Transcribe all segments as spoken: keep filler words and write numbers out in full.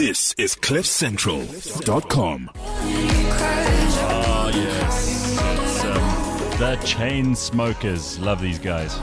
This is cliff central dot com. Oh, yes. It's, um, the Chainsmokers. Love these guys.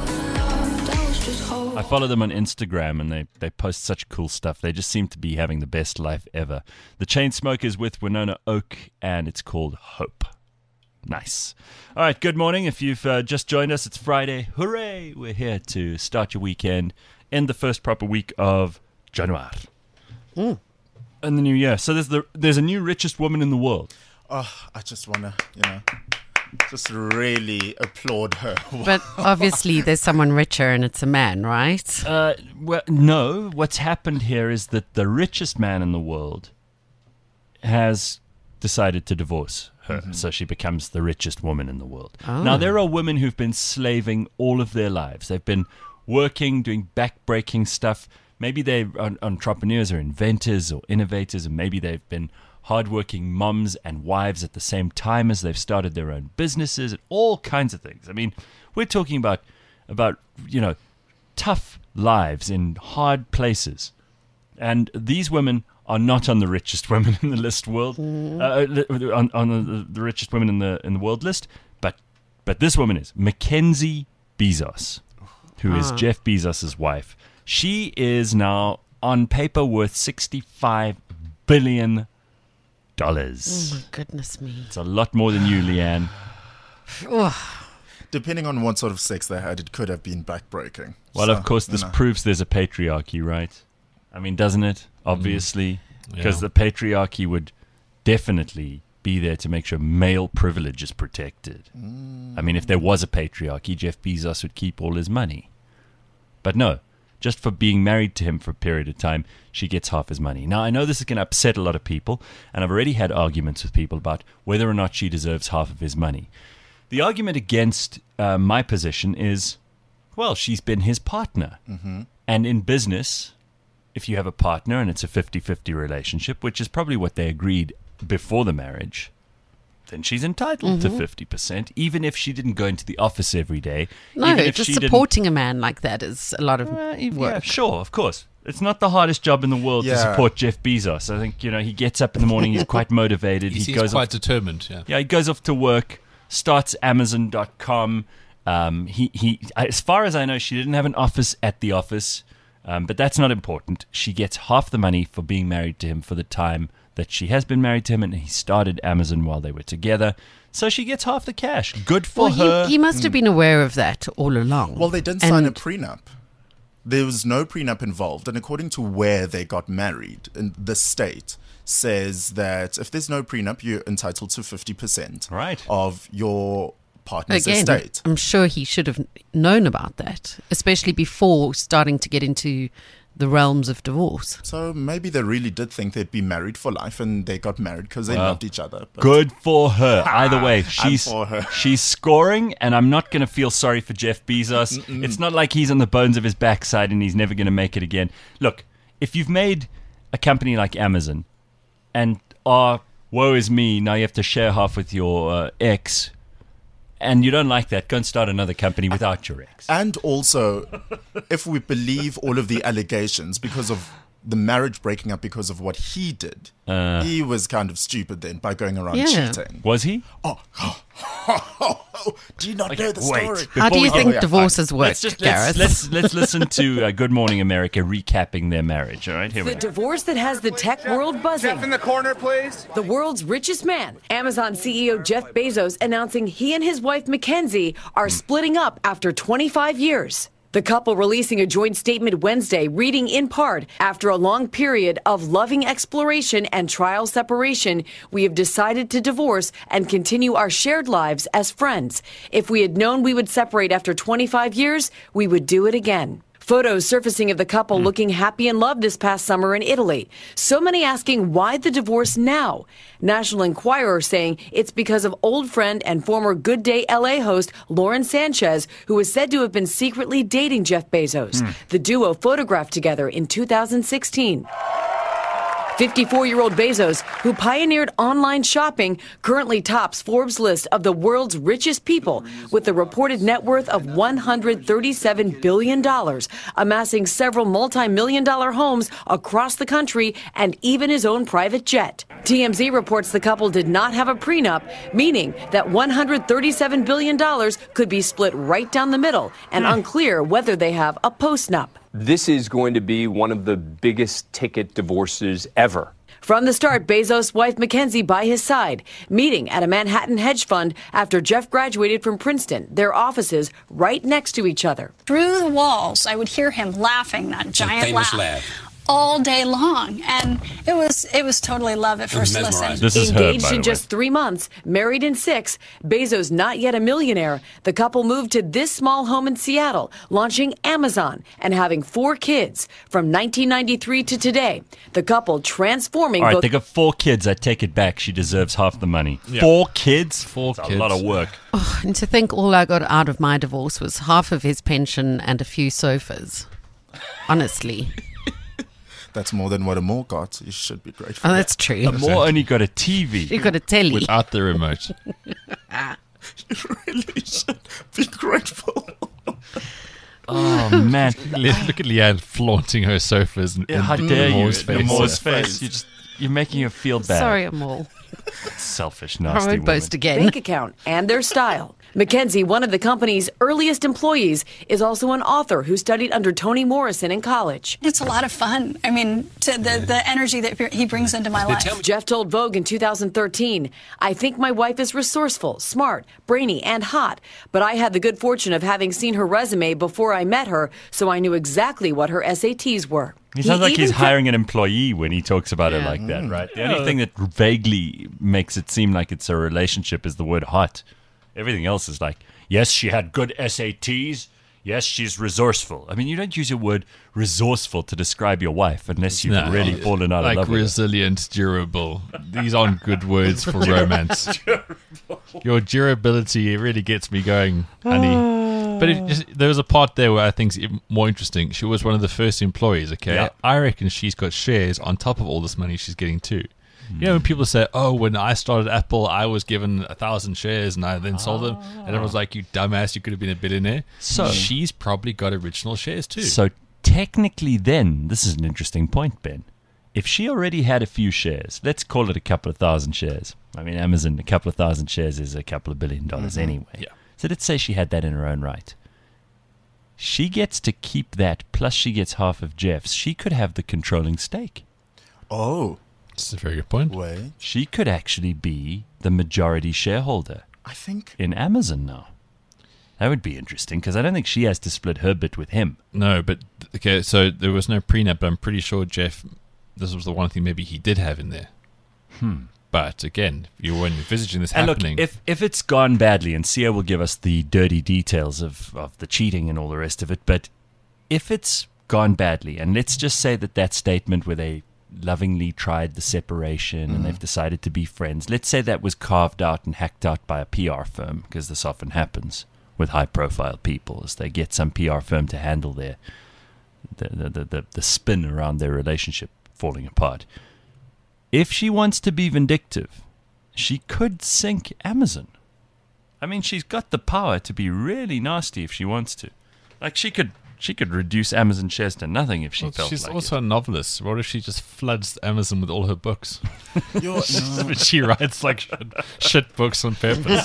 I follow them on Instagram, and they, they post such cool stuff. They just seem to be having the best life ever. The Chainsmokers with Winona Oak, and it's called Hope. Nice. All right, good morning. If you've uh, just joined us, it's Friday. Hooray! We're here to start your weekend, end the first proper week of January. Mm. And the new year. So there's the there's a new richest woman in the world. Oh, I just want to, you know, just really applaud her. But obviously there's someone richer and it's a man, right? Uh, well, no. What's happened here is that the richest man in the world has decided to divorce her. Mm-hmm. So she becomes the richest woman in the world. Oh. Now, there are women who've been slaving all of their lives. They've been working, doing back-breaking stuff. Maybe they're entrepreneurs or inventors or innovators, and maybe they've been hardworking moms and wives at the same time as they've started their own businesses and all kinds of things. I mean, we're talking about, about you know, tough lives in hard places. And these women are not on the richest women in the list world, mm. uh, on, on the, the richest women in the in the world list. But but this woman is Mackenzie Bezos, who ah. is Jeff Bezos' wife. She is now on paper worth sixty-five billion dollars. Oh my goodness me! It's a lot more than you, Leanne. Depending on what sort of sex they had, it could have been backbreaking. Well, so, of course, this you know. proves there's a patriarchy, right? I mean, doesn't it? Obviously, because mm. yeah. the patriarchy would definitely be there to make sure male privilege is protected. Mm. I mean, if there was a patriarchy, Jeff Bezos would keep all his money. But no, just for being married to him for a period of time, she gets half his money. Now, I know this is going to upset a lot of people, and I've already had arguments with people about whether or not she deserves half of his money. The argument against uh, my position is, well, she's been his partner. Mm-hmm. And in business, if you have a partner and it's a fifty-fifty relationship, which is probably what they agreed before the marriage, then she's entitled mm-hmm. to fifty percent, even if she didn't go into the office every day. No, even if just she supporting a man like that is a lot of uh, work. Yeah, sure, of course. It's not the hardest job in the world yeah. to support Jeff Bezos. I think, you know, he gets up in the morning, he's quite motivated. he, he seems goes quite off, determined, yeah. Yeah, he goes off to work, starts Amazon dot com. Um, he, he, as far as I know, she didn't have an office at the office. Um, but that's not important. She gets half the money for being married to him for the time that she has been married to him, and he started Amazon while they were together. So she gets half the cash. Good for well, her. He, he must have been aware of that all along. Well, they didn't and sign a prenup. There was no prenup involved. And according to where they got married, in the state says that if there's no prenup, you're entitled to fifty percent right. of your partner's Again, estate. I'm sure he should have known about that, especially before starting to get into the realms of divorce. So maybe they really did think they'd be married for life, and they got married because they well, loved each other. But good for her. Either way, she's for her. she's scoring, and I'm not going to feel sorry for Jeff Bezos. Mm-mm. It's not like he's on the bones of his backside and he's never going to make it again. Look, if you've made a company like Amazon, and oh, woe is me, now you have to share half with your uh, ex, and you don't like that, go and start another company without your ex. And also, if we believe all of the allegations, because of the marriage breaking up because of what he did, uh, he was kind of stupid then by going around yeah. cheating. Was he? Oh, oh, oh, oh, oh. Do you not okay, know the wait. story? How do you think oh, yeah, divorces fine. work, let's just, Gareth? Let's, let's, let's listen to uh, Good Morning America recapping their marriage. All right, here the we go. The divorce that has the tech world buzzing. Jeff in the corner, please. The world's richest man, Amazon C E O Jeff Bezos, announcing he and his wife Mackenzie are splitting up after twenty-five years. The couple releasing a joint statement Wednesday, reading in part, after a long period of loving exploration and trial separation, we have decided to divorce and continue our shared lives as friends. If we had known we would separate after twenty-five years, we would do it again. Photos surfacing of the couple mm. looking happy in love this past summer in Italy. So many asking why the divorce now? National Enquirer saying it's because of old friend and former Good Day L A host Lauren Sanchez, who is said to have been secretly dating Jeff Bezos. Mm. The duo photographed together in two thousand sixteen. fifty-four-year-old Bezos, who pioneered online shopping, currently tops Forbes' list of the world's richest people with a reported net worth of one hundred thirty-seven billion dollars, amassing several multi-million dollar homes across the country and even his own private jet. T M Z reports the couple did not have a prenup, meaning that one hundred thirty-seven billion dollars could be split right down the middle, and unclear whether they have a postnup. This is going to be one of the biggest ticket divorces ever. From the start, Bezos' wife Mackenzie by his side, meeting at a Manhattan hedge fund after Jeff graduated from Princeton, their offices right next to each other. Through the walls, I would hear him laughing, that giant laugh, laugh, all day long. And it was it was totally love at first listen. This is Engaged her, by in the just way. three months, married in six, Bezos not yet a millionaire, the couple moved to this small home in Seattle, launching Amazon and having four kids. From nineteen ninety-three to today, the couple transforming All right, both... they got four kids. I take it back. She deserves half the money. Four kids? Four That's kids. a lot of work. Oh, and to think all I got out of my divorce was half of his pension and a few sofas. Honestly. That's more than what a Moore got. You should be grateful. Oh, that's true. Moore only got a T V. You got a telly. Without the remote. You really should be grateful. Oh, man. Le- Look at Leanne flaunting her sofas in, Yeah, how in dare you? Moore's In face. Moore's Yeah. face. You just, you're making her feel bad. Sorry, I'm all. Selfish, I nasty won't woman. boast again. bank account and their style. Mackenzie, one of the company's earliest employees, is also an author who studied under Toni Morrison in college. It's a lot of fun. I mean, to the, the energy that he brings into my life. Jeff told Vogue in two thousand thirteen, "I think my wife is resourceful, smart, brainy, and hot, but I had the good fortune of having seen her resume before I met her, so I knew exactly what her S A Ts were." He sounds like even he's pre- hiring an employee when he talks about it Yeah. like that, right? The only thing that vaguely makes it seem like it's a relationship is the word hot. Everything else is like, yes, she had good S A Ts. Yes, she's resourceful. I mean, you don't use your word resourceful to describe your wife unless you've No, really fallen out like of love with her. resilient, durable. These aren't good words for romance. Your durability, it really gets me going, honey. But it just, there was a part there where I think it's more interesting. She was one of the first employees, okay? Yeah. I reckon she's got shares on top of all this money she's getting too. You know, when people say, oh, when I started Apple, I was given a thousand shares and I then sold them. And everyone's like, you dumbass, you could have been a billionaire. So- she's probably got original shares too. So technically then, this is an interesting point, Ben. If she already had a few shares, let's call it a couple of thousand shares. I mean, Amazon, a couple of thousand shares is a couple of billion dollars anyway. Yeah. So let's say she had that in her own right. She gets to keep that, plus she gets half of Jeff's. She could have the controlling stake. Oh, That's a very good point. wait. She could actually be the majority shareholder I think in Amazon now. That would be interesting, because I don't think she has to split her bit with him. No, but okay, so there was no prenup, but I'm pretty sure Jeff, this was the one thing maybe he did have in there. Hmm. But again, you weren't envisaging this And happening. look, if, if it's gone badly, and Sia will give us the dirty details of, of the cheating and all the rest of it, but if it's gone badly, and let's just say that that statement where they lovingly tried the separation and they've decided to be friends, let's say that was carved out and hacked out by a P R firm, because this often happens with high-profile people, as they get some P R firm to handle their the the, the, the the spin around their relationship falling apart. If she wants to be vindictive, she could sink Amazon. I mean, she's got the power to be really nasty if she wants to. Like, she could she could reduce Amazon shares to nothing if she Well, felt she's like also it. a novelist. What if she just floods Amazon with all her books? You're, no. She writes like shit, shit books on purpose.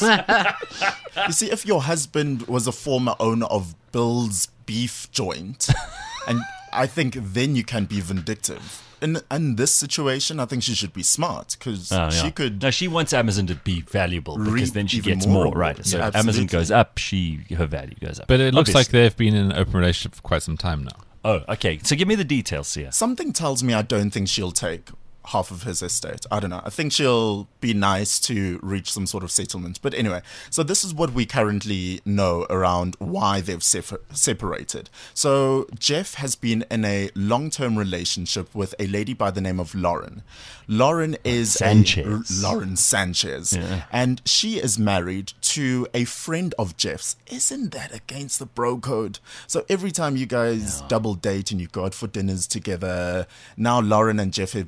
You see, if your husband was a former owner of Bill's Beef Joint, and I think then you can be vindictive. In in this situation, I think she should be smart, because Oh, yeah. she could. No, she wants Amazon to be valuable, because reap then she even gets more more, right? rewards. So Yeah, if Amazon absolutely. goes up, she her value goes up. But it looks like Obviously. they've been in an open relationship for quite some time now. Oh, okay. So give me the details, Sia. Something tells me I don't think she'll take half of his estate. I don't know. I think she'll be nice to reach some sort of settlement. But anyway, so this is what we currently know around why they've sef- separated. So Jeff has been in a long-term relationship with a lady by the name of Lauren. Lauren is Sanchez. A, Lauren Sanchez. Yeah. And she is married to a friend of Jeff's. Isn't that against the bro code? So every time you guys double date and you go out for dinners together, now Lauren and Jeff have been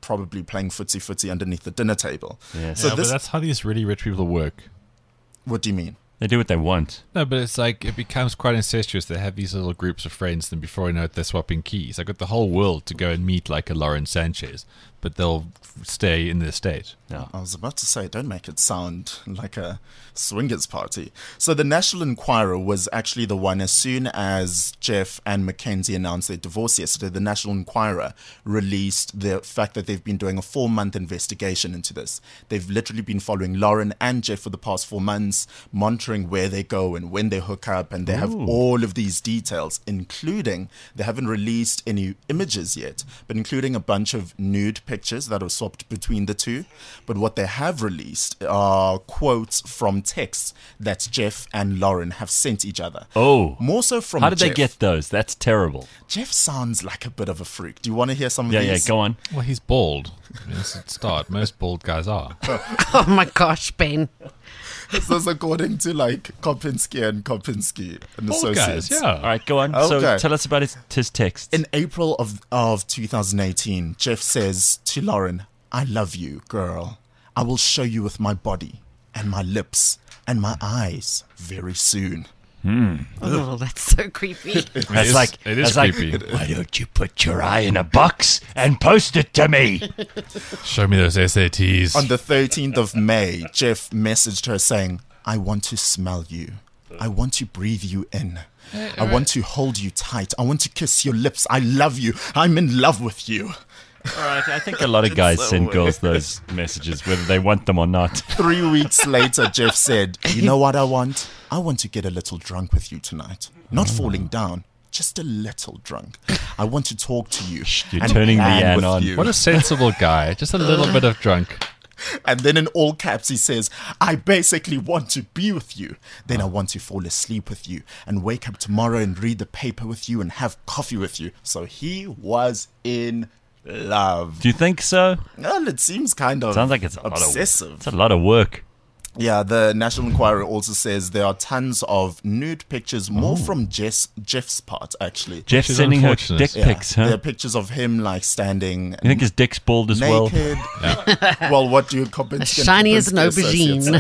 probably playing footsie footsie underneath the dinner table. Yes. So yeah, this, but that's how these really rich people work. what do you mean? They do what they want. No, but it's like it becomes quite incestuous. They have these little groups of friends, and before I know it, they're swapping keys. I got the whole world to go and meet like a Lauren Sanchez, but they'll stay in their state. No. I was about to say, don't make it sound like a swingers party. So the National Enquirer was actually the one, as soon as Jeff and Mackenzie announced their divorce yesterday, the National Enquirer released the fact that they've been doing a four-month investigation into this. They've literally been following Lauren and Jeff for the past four months, monitoring where they go and when they hook up, and they have all of these details, including, they haven't released any images yet, but including a bunch of nude pictures that are swapped between the two. But what they have released are quotes from texts that Jeff and Lauren have sent each other. Oh. More so from How did Jeff. they get those? That's terrible. Jeff sounds like a bit of a freak. Do you want to hear some of Yeah, yeah, these? go on. Well, he's bald. That's a start. Most bald guys are. Oh my gosh, Ben. This is according to like Kopinski and Kopinski and Bald Associates. guys, yeah. All right, go on. So Okay. tell us about his, his text. In April of, of two thousand eighteen, Jeff says to Lauren, I love you, girl. I will show you with my body and my lips and my eyes very soon. Oh, that's so creepy. That's is- like, it is that's creepy. Like, why don't you put your eye in a box and post it to me? Show me those S A Ts. On the thirteenth of May, Jeff messaged her saying, I want to smell you. I want to breathe you in. I want to hold you tight. I want to kiss your lips. I love you. I'm in love with you. All right, I think a lot of guys so send weird. girls those messages, whether they want them or not. Three weeks later, Jeff said, you know what I want? I want to get a little drunk with you tonight. Not falling down, just a little drunk. I want to talk to you. You're and turning plan Leanne with on. you." What a sensible guy. Just a little bit of drunk. And then in all caps, he says, I basically want to be with you. Then I want to fall asleep with you and wake up tomorrow and read the paper with you and have coffee with you. So he was in love. Do you think so? Well, it seems kind of Sounds like it's a lot of, obsessive. it's a lot of work. Yeah, the National Enquirer also says there are tons of nude pictures, more from Jess, Jeff's part, actually. Jeff is sending her unfortunate. dick Yeah, pics, huh? there are pictures of him like standing You think his dick's bald as well? naked. Well, what do you Kopinski and Shiny as an Kopinski associates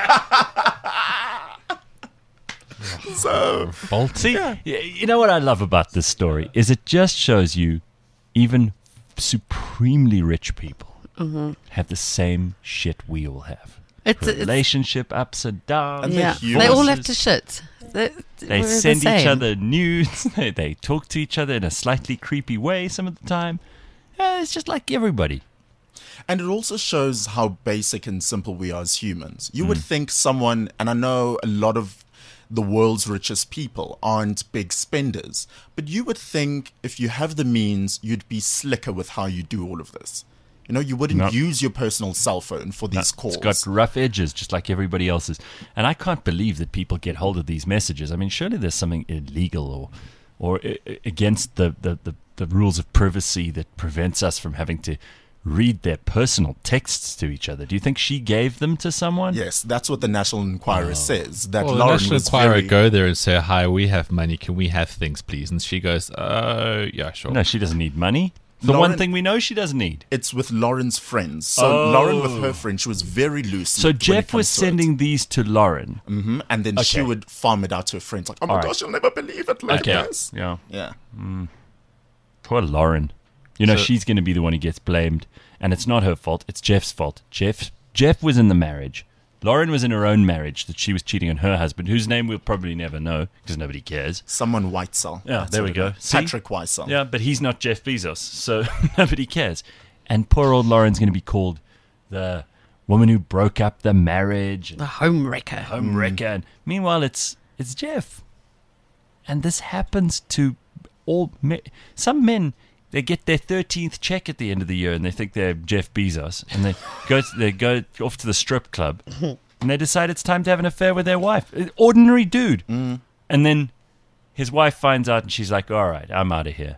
aubergine. say? So, Bolt. See, y- you know what I love about this story is it just shows you even supremely rich people have the same shit we all have. It's, it's Relationship ups and downs. And yeah. the They all humors. have to shit. They, They we're the send each same. other nudes. They, they talk to each other in a slightly creepy way some of the time. Uh, it's just like everybody. and it also shows how basic and simple we are as humans. You Hmm. would think someone, and I know a lot of the world's richest people aren't big spenders, but you would think if you have the means, you'd be slicker with how you do all of this. You know, you wouldn't No. use your personal cell phone for these calls. It's got rough edges, just like everybody else's. And I can't believe that people get hold of these messages. I mean, surely there's something illegal or or uh, against the, the, the, the rules of privacy that prevents us from having to read their personal texts to each other. Do you think she gave them to someone? Yes, that's what the National Enquirer says. That Well, the Lauren National was Enquirer very, go there and say, hi, we have money. Can we have things, please? And she goes, uh, yeah, sure. No, she doesn't need money. The Lauren- one thing we know she doesn't need. It's with Lauren's friends. So Oh. Lauren with her friends, she was very loose. So when it Jeff was comes to it. sending these to Lauren. Mhm, and then she Okay. would farm it out to her friends, like, "Oh my All right. gosh, you'll never believe it like Okay. this." Yeah. Yeah, Poor Lauren. You know, So- she's going to be the one who gets blamed. And it's not her fault. It's Jeff's fault. Jeff Jeff was in the marriage. Lauren was in her own marriage that she was cheating on her husband, whose name we'll probably never know because nobody cares. someone Whitesell. Yeah, That's there what we it go. is. See? Patrick Whitesell. Yeah, but he's not Jeff Bezos, so nobody cares. And poor old Lauren's going to be called the woman who broke up the marriage, and The home wrecker. home wrecker. And meanwhile, it's it's Jeff. And this happens to all men. Some men. They get their thirteenth check at the end of the year, and they think they're Jeff Bezos, and they go to, they go off to the strip club, and they decide it's time to have an affair with their wife. Ordinary dude, and then his wife finds out, and she's like, "All right, I'm out of here."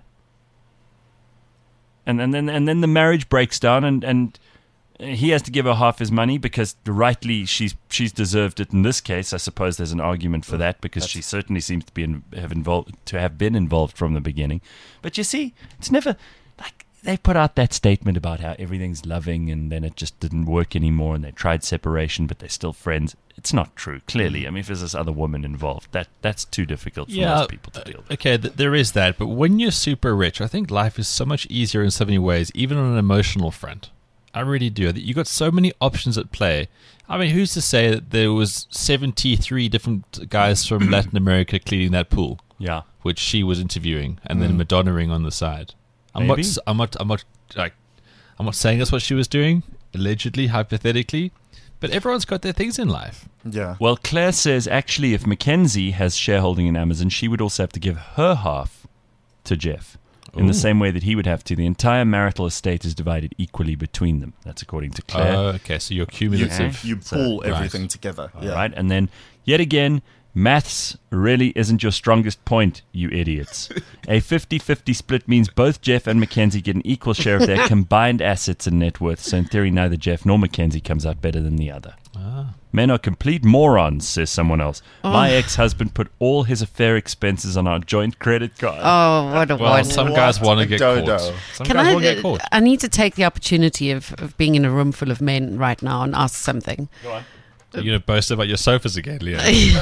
And and then and then the marriage breaks down, and and he has to give her half his money because rightly she's she's deserved it in this case. I suppose there's an argument for that because she certainly seems to be in, have involved to have been involved from the beginning. But you see, it's never like they put out that statement about how everything's loving and then it just didn't work anymore and they tried separation but they're still friends. It's not true, clearly. I mean, if there's this other woman involved, that that's too difficult for Yeah, most people to deal with. Okay, th- there is that. But when you're super rich, I think life is so much easier in so many ways, even on an emotional front. I really do. You got so many options at play. I mean, who's to say that there was seventy-three different guys from Latin America cleaning that pool? Yeah. Which she was interviewing, and then Madonna-ing on the side. I'm Maybe. not. I'm not. I'm not. Like, I'm not saying that's what she was doing. Allegedly, hypothetically, but everyone's got their things in life. Yeah. Well, Claire says actually, if Mackenzie has shareholding in Amazon, she would also have to give her half to Jeff. In Ooh. the same way that he would have to. The entire marital estate is divided equally between them. That's according to Claire. Oh, okay. So you're You, cumulative. you So- pull Right. everything together. All Yeah. right. And then, yet again, maths really isn't your strongest point, you idiots. A fifty-fifty split means both Jeff and Mackenzie get an equal share of their combined assets and net worth. So in theory, neither Jeff nor Mackenzie comes out better than the other. Ah. Men are complete morons, says someone else. My ex-husband put all his affair expenses on our joint credit card. Oh, what a Well, one. some What guys want to a get dodo. caught. Some Can guys I? want to get caught. I need to take the opportunity of, of being in a room full of men right now and ask something. You're going to boast about your sofas again, Leah.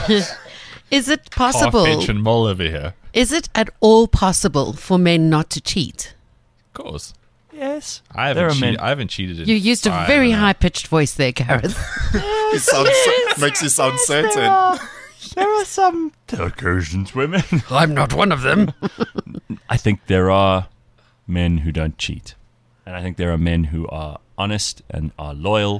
Is it Half possible? inch and mole over here. Is it at all possible for men not to cheat? Of course. Yes. I There haven't, are cheated, men- I haven't cheated in You used a I very don't know. high pitched voice there, Gareth. It sounds, makes you sound certain. There are some occasions women. I'm not one of them. I think there are men who don't cheat. And I think there are men who are honest and are loyal.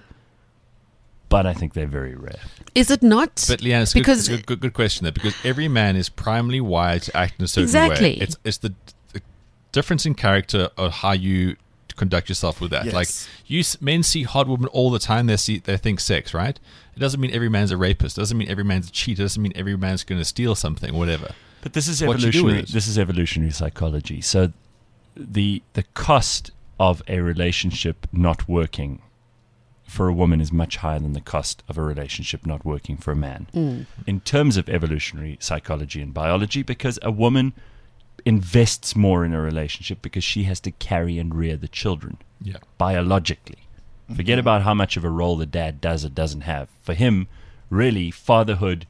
But I think they're very rare. Is it not? But Leanne, it's, because good, it's a good, good question there, because every man is primarily wired to act in a certain Exactly. way. It's it's the, the difference in character of how you conduct yourself with that. Yes. Like you s- men see hot women all the time. They see they think sex, right? It doesn't mean every man's a rapist. It doesn't mean every man's a cheater. It doesn't mean every man's going to steal something, whatever. But this is What you do with evolutionary. it. This is evolutionary psychology. So, the the cost of a relationship not working for a woman is much higher than the cost of a relationship not working for a man. Mm. In terms of evolutionary psychology and biology, because a woman invests more in a relationship because she has to carry and rear the children Yeah. biologically. Forget about how much of a role the dad does or doesn't have. For him, really, fatherhood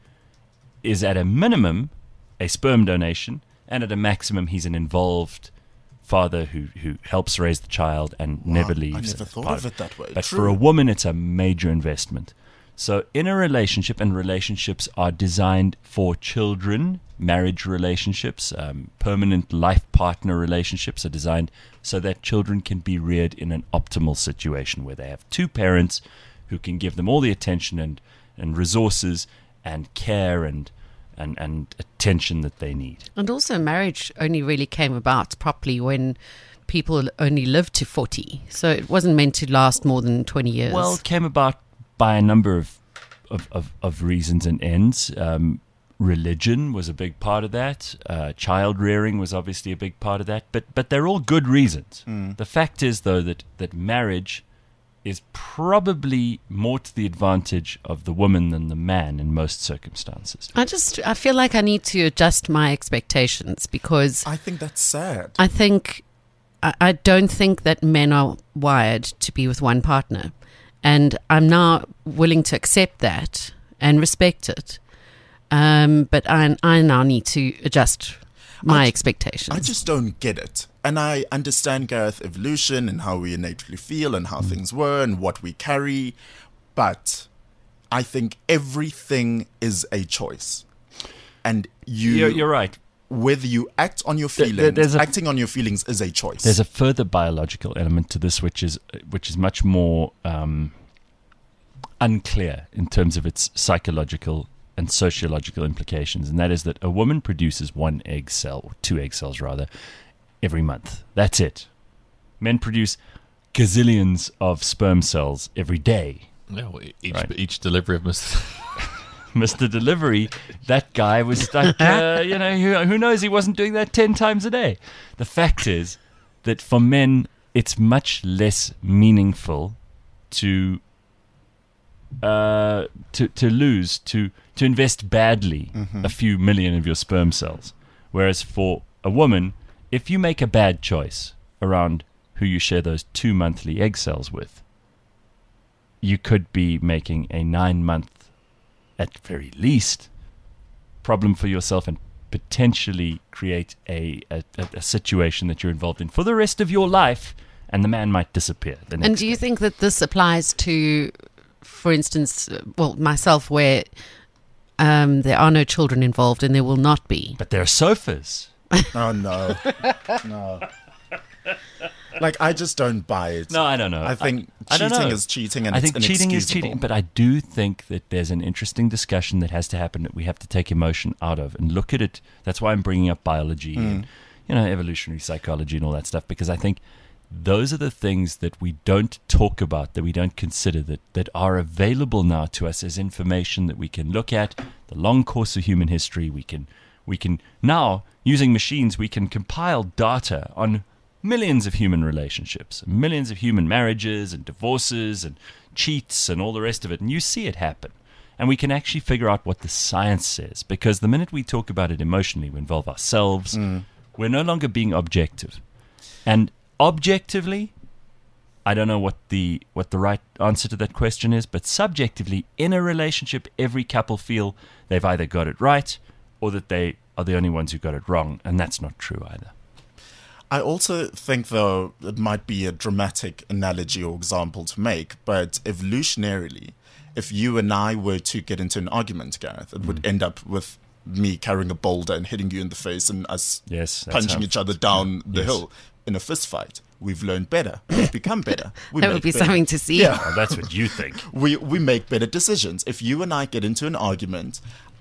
is at a minimum a sperm donation, and at a maximum, he's an involved father who, who helps raise the child and never Wow, I leaves. never as thought part of it that way. But True. for a woman, it's a major investment. So in a relationship, and relationships are designed for children, marriage relationships, um, permanent life partner relationships are designed so that children can be reared in an optimal situation where they have two parents who can give them all the attention and, and resources and care and, and, and attention that they need. And also, marriage only really came about properly when people only lived to forty. So it wasn't meant to last more than twenty years. Well, it came about by a number of of, of, of reasons and ends. Um, religion was a big part of that. Uh, child rearing was obviously a big part of that. But but they're all good reasons. Mm. The fact is, though, that, that marriage is probably more to the advantage of the woman than the man in most circumstances. I just I feel like I need to adjust my expectations because I think that's sad. I think I, I don't think that men are wired to be with one partner, and I'm now willing to accept that and respect it. Um, but I I now need to adjust my I ju- expectations. I just don't get it. And I understand, Gareth, evolution and how we innately feel and how things were and what we carry. But I think everything is a choice. And you, You're, you're right. whether you act on your There- feelings, there- there's a- acting on your feelings is a choice. There's a further biological element to this, which is which is much more um, unclear in terms of its psychological and sociological implications, and that is that a woman produces one egg cell, or two egg cells rather, every month. That's it. Men produce gazillions of sperm cells every day. Yeah, well, each, Right. each delivery of Mister Mister Delivery, that guy was like, uh, you know, who, who knows? He wasn't doing that ten times a day. The fact is that for men, it's much less meaningful to uh, to to lose, to to invest badly Mhm. a few million of your sperm cells. Whereas for a woman, if you make a bad choice around who you share those two monthly egg cells with, you could be making a nine-month, at very least, problem for yourself and potentially create a, a, a situation that you're involved in for the rest of your life, and the man might disappear. The next And do you day. think that this applies to, for instance, uh, well, myself, where um, there are no children involved and there will not be? But there are sofas. Oh, no. No. Like, I just don't buy it. No, I don't know. I think I, I don't cheating know. is cheating and I it's think cheating is inexcusable. cheating, but I do think that there's an interesting discussion that has to happen that we have to take emotion out of and look at it. That's why I'm bringing up biology Mm. and, you know, evolutionary psychology and all that stuff, because I think those are the things that we don't talk about, that we don't consider, that, that are available now to us as information that we can look at, the long course of human history. We can, we can now, using machines, we can compile data on millions of human relationships, millions of human marriages and divorces and cheats and all the rest of it. And you see it happen. And we can actually figure out what the science says, because the minute we talk about it emotionally, we involve ourselves. Mm. We're no longer being objective. And objectively, I don't know what the what the right answer to that question is, but subjectively, in a relationship, every couple feel they've either got it right or that they are the only ones who got it wrong. And that's not true either. I also think, though, it might be a dramatic analogy or example to make, but evolutionarily, if you and I were to get into an argument, Gareth, it would end up with me carrying a boulder and hitting you in the face and us Yes, that's punching how- each other down the Yes. hill in a fist fight. We've learned better. We've become better. We That make would be better- something to see. Yeah. Oh, that's what you think. we we make better decisions. If you and I get into an argument,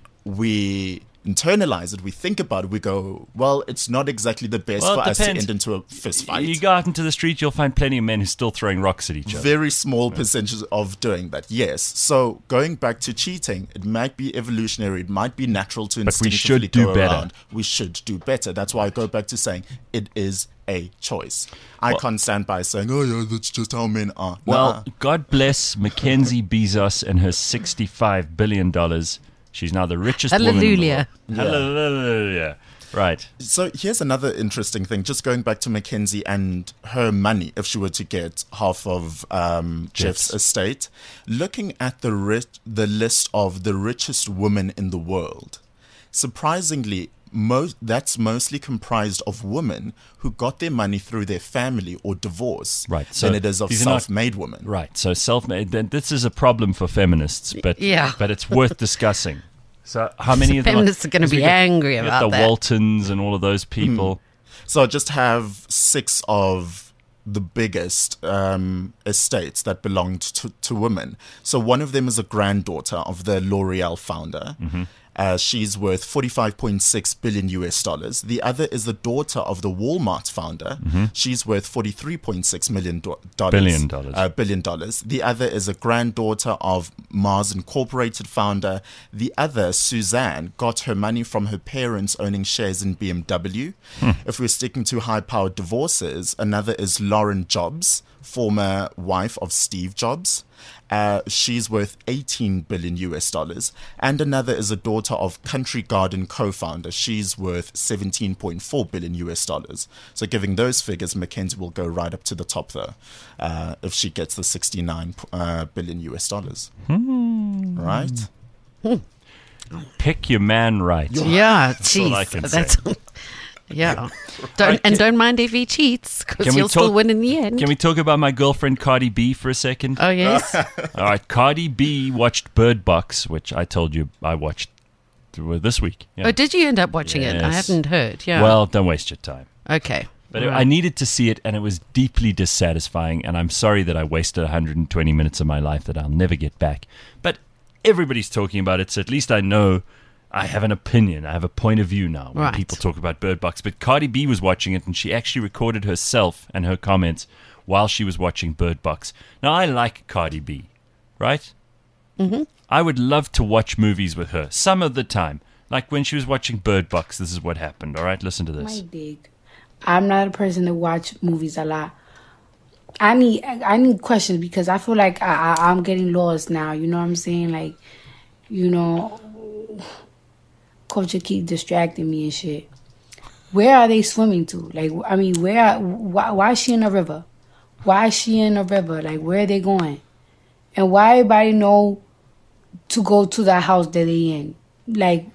we internalize it, we think about it, we go, well, it's not exactly the best Well, it for us to depends. end into a fist fight. You go out into the street, you'll find plenty of men who are still throwing rocks at each other. Very small percentage of doing that, yes. So going back to cheating, it might be evolutionary, it might be natural to But we instinctively should do go better. around. We should do better. That's why I go back to saying it is a choice. I Well- can't stand by saying, oh yeah, that's just how men are. Well, Nah. God bless Mackenzie Bezos and her sixty-five billion dollars. She's now the richest woman in the Hallelujah. world. Hallelujah. Right. So here's another interesting thing. Just going back to Mackenzie and her money, if she were to get half of um, Jeff's Jeff's. estate, looking at the rich, the list of the richest women in the world, surprisingly, most that's mostly comprised of women who got their money through their family or divorce, Right, so than it is of these are not- self-made women. Right. So self-made. th- This is a problem for feminists, but Yeah. but it's worth discussing. So how many of them? Feminists are gonna be because we got- angry we got about the that. Waltons and all of those people. So I just have six of the biggest um, estates that belonged to, to women. So one of them is a granddaughter of the L'Oreal founder. Mm-hmm. Uh, she's worth forty-five point six billion U S dollars. The other is the daughter of the Walmart founder. She's worth forty-three point six million do- dollars. Billion dollars. Uh, billion dollars. The other is a granddaughter of Mars Incorporated founder. The other, Suzanne, got her money from her parents owning shares in B M W. If we're sticking to high-powered divorces, another is Lauren Jobs, former wife of Steve Jobs. Uh, she's worth eighteen billion U S dollars. And another is a daughter of Country Garden co-founder. She's worth seventeen point four billion U S dollars. So giving those figures, Mackenzie will go right up to the top though, uh, if she gets the sixty-nine uh, billion U S dollars. Right? Pick your man right. Yeah, all I jeez. can That's yeah. Don't and don't mind if he cheats, because Can we you'll still talk- win in the end. Can we talk about my girlfriend Cardi B for a second? Oh yes. All right, Cardi B watched Bird Box, which I told you I watched th- this week. Yeah. Oh, did you end up watching it? I Yes. hadn't heard. Yeah. Well, don't waste your time. okay. But All I right. needed to see it, and it was deeply dissatisfying. And I'm sorry that I wasted one hundred twenty minutes of my life that I'll never get back. But everybody's talking about it, so at least I know I have an opinion. I have a point of view now when Right. people talk about Bird Box. But Cardi B was watching it, and she actually recorded herself and her comments while she was watching Bird Box. Now, I like Cardi B, right? Mm-hmm. I would love to watch movies with her some of the time. Like when she was watching Bird Box, this is what happened. All right, listen to this. My dig. I'm not a person to watch movies a lot. I need I need questions because I feel like I, I, I'm getting lost now. You know what I'm saying? Like, you know, culture keep distracting me and shit. where are they swimming to? Like, I mean, where? Why, why is she in a river? Why is she in a river? Like, where are they going? And why everybody know to go to the house that they in? Like,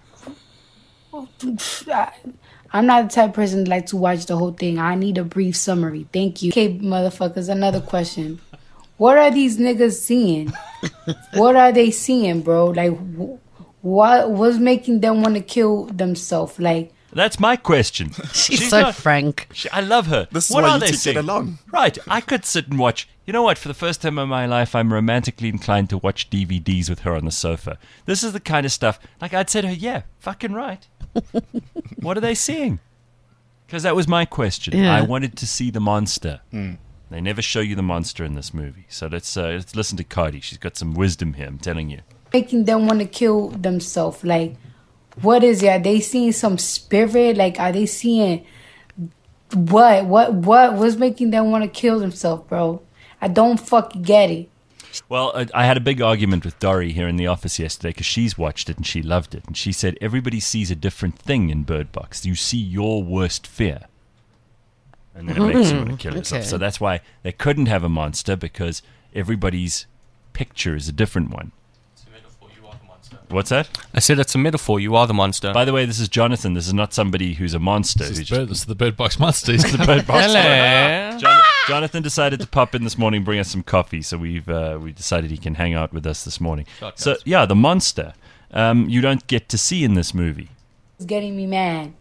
I, I'm not the type of person to like to watch the whole thing. I need a brief summary. Thank you. Okay, motherfuckers, another question. What are these niggas seeing? What are they seeing, bro? Like, what was making them want to kill themselves? Like, that's my question. She's, She's so not, frank. She, I love her. This is what why are you they two seeing? get along. Right. I could sit and watch. You know what? For the first time in my life, I'm romantically inclined to watch D V Ds with her on the sofa. This is the kind of stuff. Like I'd say to her, "Yeah, fucking right." What are they seeing? Because that was my question. Yeah. I wanted to see the monster. Mm. They never show you the monster in this movie. So let's uh, let's listen to Cardi. She's got some wisdom here. I'm telling you. Making them want to kill themselves. Like, what is it? Are they seeing some spirit? Like, are they seeing what? What? What was making them want to kill themselves, bro? I don't fucking get it. Well, I, I had a big argument with Dory here in the office yesterday because she's watched it and she loved it. And she said everybody sees a different thing in Bird Box. You see your worst fear. And then it makes you want to kill yourself. Okay. So that's why they couldn't have a monster, because everybody's picture is a different one. It's a metaphor. You are the monster. What's that? I said it's a metaphor. You are the monster. By the way, this is Jonathan. This is not somebody who's a monster. This is, who's bird, this is the Bird Box Monster. This is the Bird Box. Hello. Jon- Jonathan decided to pop in this morning and bring us some coffee, so we've uh, we decided he can hang out with us this morning. Shortcuts. So, yeah, the monster um, you don't get to see in this movie. It's getting me mad.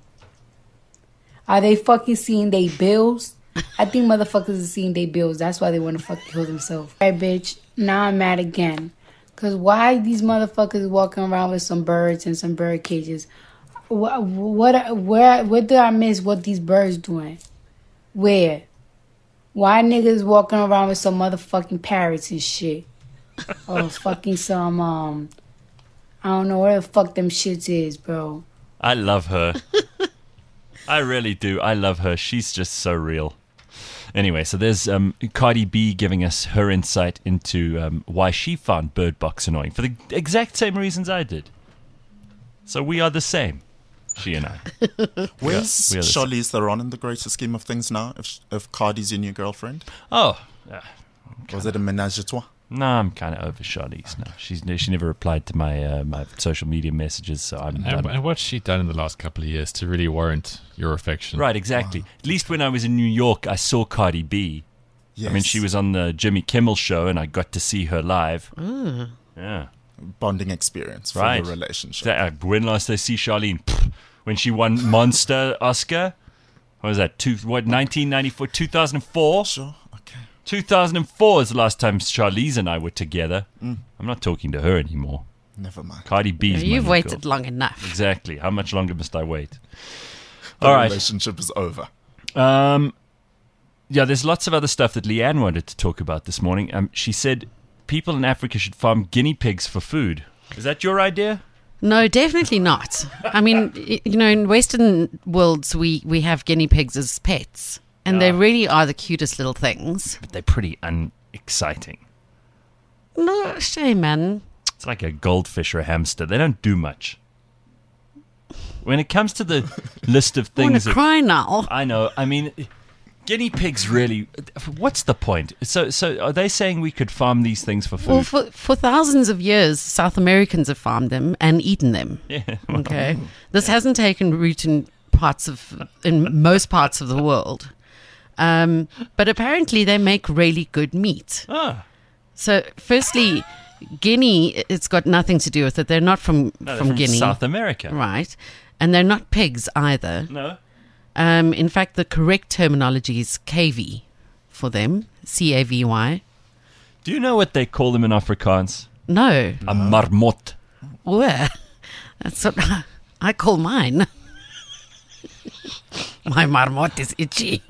Are they fucking seeing they bills? I think motherfuckers are seeing they bills. That's why they want to fucking kill themselves. All right, bitch. Now I'm mad again. Because why these motherfuckers walking around with some birds and some bird cages? What, what, where, where did I miss what these birds doing? Where? Why niggas walking around with some motherfucking parrots and shit? Or fucking some, um, I don't know where the fuck them shits is, bro. I love her. I really do. I love her. She's just so real. Anyway, so there's um, Cardi B giving us her insight into um, why she found Bird Box annoying for the exact same reasons I did. So we are the same, she and I. Where's we are the Charlize Theron in the greater scheme of things now, if, if Cardi's your new girlfriend? Oh. Uh, Was it a ménage à trois? No, I'm kind of over Charlize now. She's she never replied to my uh, my social media messages, so I'm. And, I'm and what's she done in the last couple of years to really warrant your affection? right, exactly. At least when I was in New York, I saw Cardi B. Yes. I mean, she was on the Jimmy Kimmel show, and I got to see her live. Mm. Yeah, Bonding experience for right. the relationship. That, when last I see Charlene? Pfft, when she won Monster Oscar? What was that? Two, what? nineteen ninety-four, two thousand four. Sure. Okay. two thousand four is the last time Charlize and I were together. Mm. I'm not talking to her anymore. Never mind. Cardi B's my You've new waited girl. long enough. Exactly. How much longer must I wait? The All right. relationship is over. Um, yeah, there's lots of other stuff that Leanne wanted to talk about this morning. Um, she said people in Africa should farm guinea pigs for food. Is that your idea? No, definitely not. I mean, y- you know, in Western worlds, we, we have guinea pigs as pets. And they Yeah. really are the cutest little things. But they're pretty unexciting. No, shame, man. It's like a goldfish or a hamster. They don't do much. When it comes to the list of I want things to that- cry now. I know. I mean, guinea pigs really. What's the point? So, so are they saying we could farm these things for food? Well, for, for thousands of years, South Americans have farmed them and eaten them. yeah. Okay, this hasn't taken root in parts of in most parts of the world, um, but apparently they make really good meat. Ah, So, firstly, Guinea, it's got nothing to do with it. They're not from no, they're from, from Guinea, South America. right? And they're not pigs either. No. Um, in fact, the correct terminology is K V for them, C A V Y. Do you know what they call them in Afrikaans? No, A marmot. where? That's what I call mine. My marmot is itchy.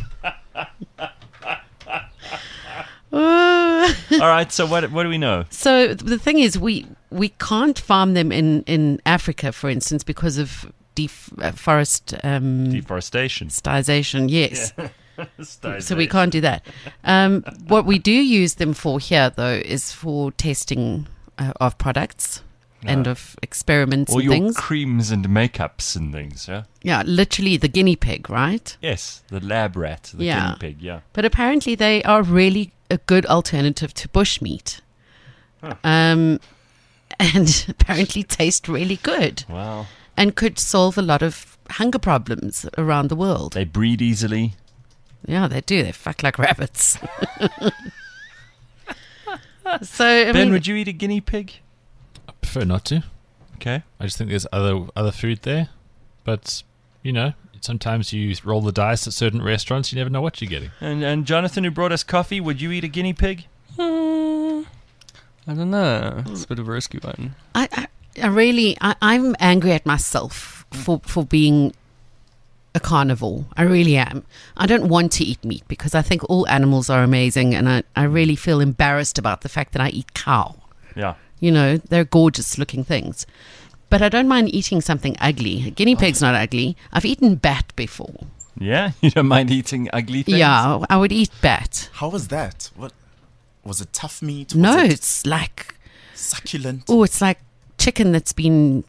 Uh, All right. So what? What do we know? so the thing is, we we can't farm them in, in Africa, for instance, because of deforest um, Deforestation. deforestation. Yes, Station. so we can't do that. Um, what we do use them for here, though, is for testing uh, of products. and Yeah. of experiments All and your things. creams and makeups and things, yeah? Yeah, literally the guinea pig, right? Yes, the lab rat, the Yeah. guinea pig, yeah. But apparently they are really a good alternative to bushmeat. Um, and apparently taste really good Wow. and could solve a lot of hunger problems around the world. They breed easily. Yeah, they do. They fuck like rabbits. So, I Ben, mean, would you eat a guinea pig? I prefer not to. Okay. I just think there's other other food there. But, you know, sometimes you roll the dice at certain restaurants, you never know what you're getting. And and Jonathan, who brought us coffee, would you eat a guinea pig? Hmm, I don't know. It's a bit of a risky one. I, I, I really, I, I'm angry at myself for, for being a carnivore. I really am. I don't want to eat meat because I think all animals are amazing, and I, I really feel embarrassed about the fact that I eat cow. Yeah. You know, they're gorgeous looking things. But I don't mind eating something ugly. A guinea pig's not ugly. I've eaten bat before. Yeah? You don't mind eating ugly things? Yeah, I would eat bat. How was that? What was it? Tough meat? Was No, it it's like, succulent. oh, it's like chicken that's been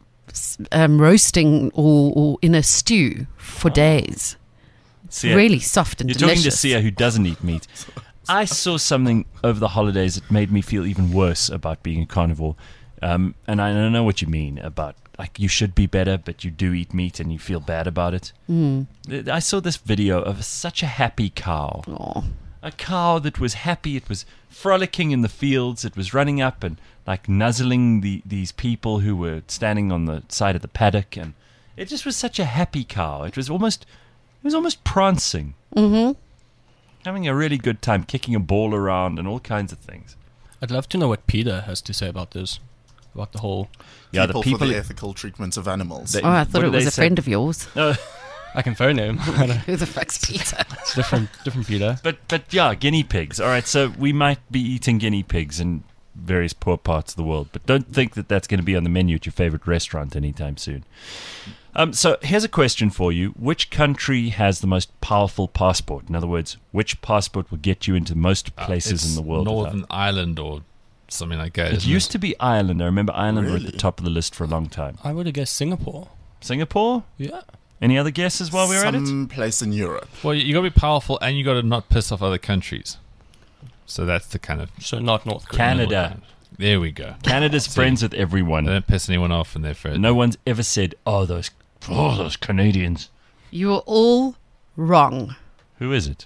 um, roasting or, or in a stew for days. It's Sia, really soft and You're delicious. talking to Sia, who doesn't eat meat. I saw something over the holidays that made me feel even worse about being a carnivore. Um, and I don't know what you mean about, like, you should be better, but you do eat meat and you feel bad about it. Mm. I saw this video of such a happy cow. Oh. A cow that was happy. It was frolicking in the fields. It was running up and, like, nuzzling the, these people who were standing on the side of the paddock. And it just was such a happy cow. It was almost, it was almost prancing. Mm-hmm. Having a really good time, kicking a ball around and all kinds of things. I'd love to know what Peter has to say about this, about the whole. Yeah, people the people for the who- ethical treatment of animals. They- Oh, I what thought do it was they a say? friend of yours. No, I can phone him. I don't- Who the fuck's Peter? it's different, different Peter. but but yeah, guinea pigs. All right, so we might be eating guinea pigs in various poor parts of the world, but don't think that that's going to be on the menu at your favorite restaurant anytime soon. Um, so here's a question for you: which country has the most powerful passport? In other words, which passport will get you into most places Uh, It's in the world? Northern without- Ireland or something like that. It isn't used to be Ireland. I remember Ireland were at the Really? top of the list for a long time. I would have guessed Singapore. Singapore? Yeah. Any other guesses while we were at it? Some place in Europe. Well, you got to be powerful and you got to not piss off other countries. So that's the kind of So not North Korea. Canada. There we go. Canada's See, friends with They everyone. don't piss anyone off, and they're friends. No one's ever said, "Oh, those, oh, those Canadians." You are all wrong. Who is it?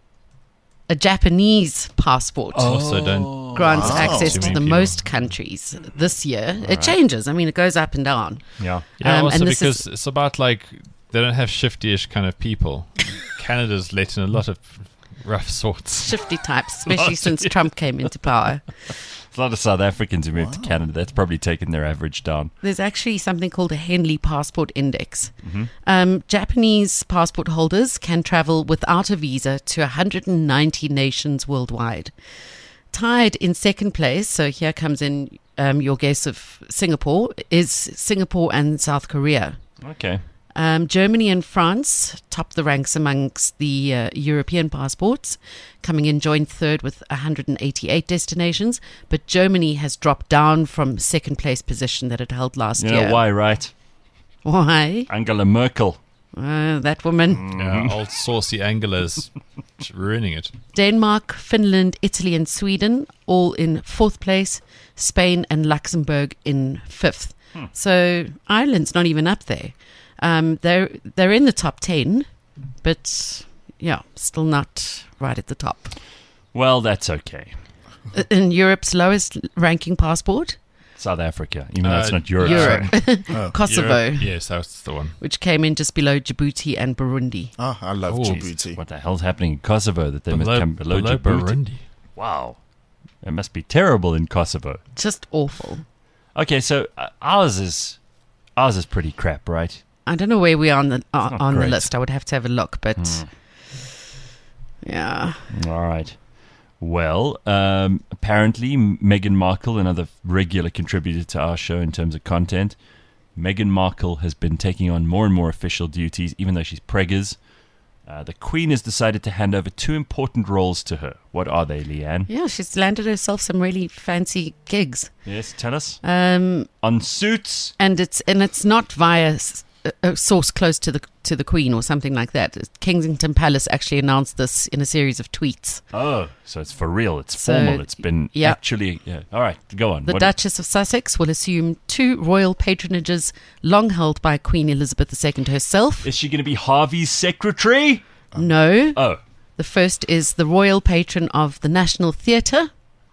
A Japanese passport Also, don't. grants Wow. access Too to many the people. most countries this year. It changes. I mean, it goes up and down. Yeah. Yeah, Um, also and this because is- it's about like they don't have shifty-ish kind of people. Canada's let in a lot of rough sorts. Shifty types, especially since Trump came into power. There's a lot of South Africans who moved to Canada. That's probably taken their average down. There's actually something called a Henley Passport Index. Um, Japanese passport holders can travel without a visa to one hundred ninety nations worldwide. Tied in second place, so here comes in um, your guess of Singapore, is Singapore and South Korea. Okay. Um, Germany and France top the ranks amongst the uh, European passports, coming in joint third with one hundred eighty-eight destinations. But Germany has dropped down from second place position that it held last You year. know why, right? Why? Angela Merkel. Uh, that woman. Yeah, old saucy Angela's ruining it. Denmark, Finland, Italy, and Sweden all in fourth place. Spain and Luxembourg in fifth. So Ireland's not even up there. Um, they're they're in the top ten, but yeah, still not right at the top. Well, that's okay. Uh, In Europe's lowest ranking passport, South Africa, even though it's Uh, not Europe. Europe, Kosovo, Europe- yes, that's the one. which came in just below Djibouti and Burundi. Ah, I love Oh, Djibouti. What the hell's happening in Kosovo that they must Below, come below, below Djibouti? Burundi. Wow. It must be terrible in Kosovo. Just awful. Okay, so uh, ours is ours is pretty crap, right? I don't know where we are on the uh, not on the great. list. I would have to have a look, but yeah. All right. Well, um, apparently Meghan Markle, another regular contributor to our show in terms of content, Meghan Markle has been taking on more and more official duties, even though she's preggers. Uh, the Queen has decided to hand over two important roles to her. What are they, Leanne? Yeah, she's landed herself some really fancy gigs. Yes, tell us. Um, On Suits. And it's and it's not via s- a a source close to the to the Queen or something like that. Kensington Palace actually announced this in a series of tweets. Oh, so it's for real. It's So, formal. It's been yeah. actually... Yeah. All right, go on. The What- Duchess of Sussex will assume two royal patronages long held by Queen Elizabeth the Second herself. Is she going to be Harvey's secretary? No. Oh. The first is the royal patron of the National Theatre.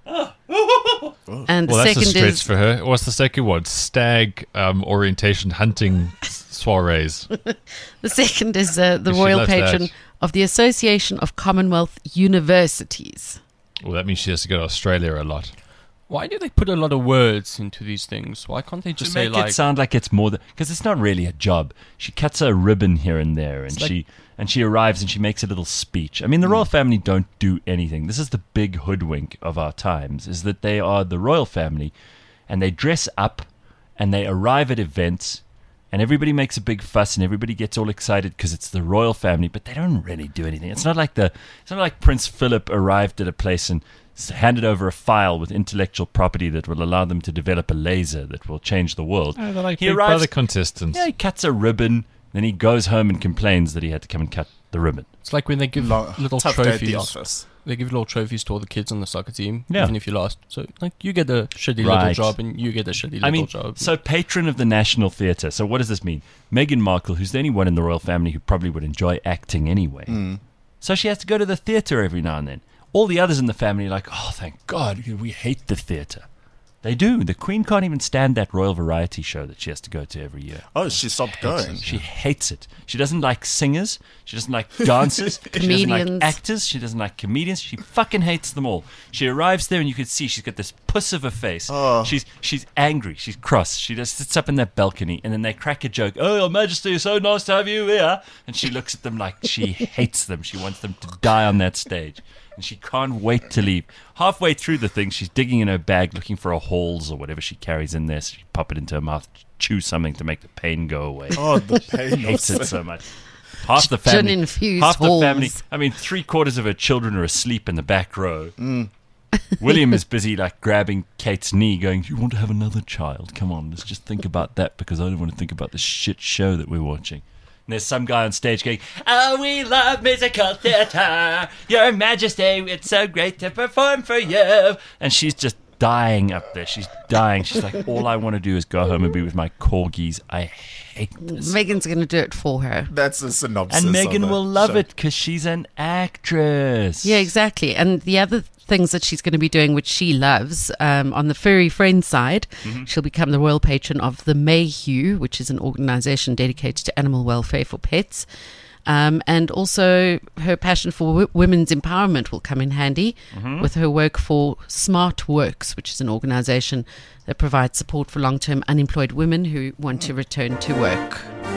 And the well, that's a second stretch is for her. What's the second one? Stag um, orientation hunting soirees. the second is uh, the She royal loves patron that. of the Association of Commonwealth Universities. Well, that means she has to go to Australia a lot. Why do they put a lot of words into these things? Why can't they just to say make like it sound like it's more than... Because it's not really a job. She cuts a ribbon here and there, and It's like- she and she arrives and she makes a little speech. I mean, the royal family don't do anything. This is the big hoodwink of our times, is that they are the royal family, and they dress up, and they arrive at events, and everybody makes a big fuss, and everybody gets all excited because it's the royal family, but they don't really do anything. It's not like the it's not like Prince Philip arrived at a place and s- handed over a file with intellectual property that will allow them to develop a laser that will change the world. Oh, they're like He Big arrives- Brother contestants. Yeah, he cuts a ribbon, then he goes home and complains that he had to come and cut the ribbon. it's like when they give Lo- little tough day at the trophies. office. They give little trophies to all the kids on the soccer team, Yeah. even if you lost. So like you get a shitty Right. little job and you get a shitty little I mean, job. so patron of the National Theatre. So what does this mean? Meghan Markle, who's the only one in the royal family who probably would enjoy acting anyway. Mm. So she has to go to the theatre every now and then. All the others in the family are like, oh, thank God, we hate the theatre. They do. The Queen can't even stand that royal variety show that she has to go to every year. Oh, she stopped going. She hates it. She doesn't like singers. She doesn't like dancers. She doesn't Comedians. like actors. She doesn't like comedians. She fucking hates them all. She arrives there and you can see she's got this puss of a face. Oh. She's she's angry. She's cross. She just sits up in that balcony and then they crack a joke. Oh, Your Majesty, so nice to have you here. And she looks at them like she hates them. She wants them to die on that stage. And she can't wait to leave. Halfway through the thing, she's digging in her bag looking for a Halls or whatever she carries in there. So she pop it into her mouth, chew something to make the pain go away. Oh, the pain. Hates of it so much. Half the family, Gin-infused half the Halls. family. I mean, three quarters of her children are asleep in the back row. Mm. William is busy like grabbing Kate's knee, going, "Do you want to have another child? Come on, let's just think about that because I don't want to think about the shit show that we're watching." And there's some guy on stage going, "Oh, we love musical theatre. Your Majesty, it's so great to perform for you." And she's just dying up there. She's dying. She's like, "All I want to do is go home and be with my corgis. I hate this." Megan's going to do it for her. That's a synopsis. And of Megan the will love show. it because she's an actress. Yeah, exactly. And the other things that she's going to be doing, which she loves, um, on the furry friend side, Mhm. she'll become the royal patron of the Mayhew, which is an organisation dedicated to animal welfare for pets. Um, and also her passion for w- women's empowerment will come in handy Mhm. with her work for Smart Works, which is an organisation that provides support for long-term unemployed women who want to return to work.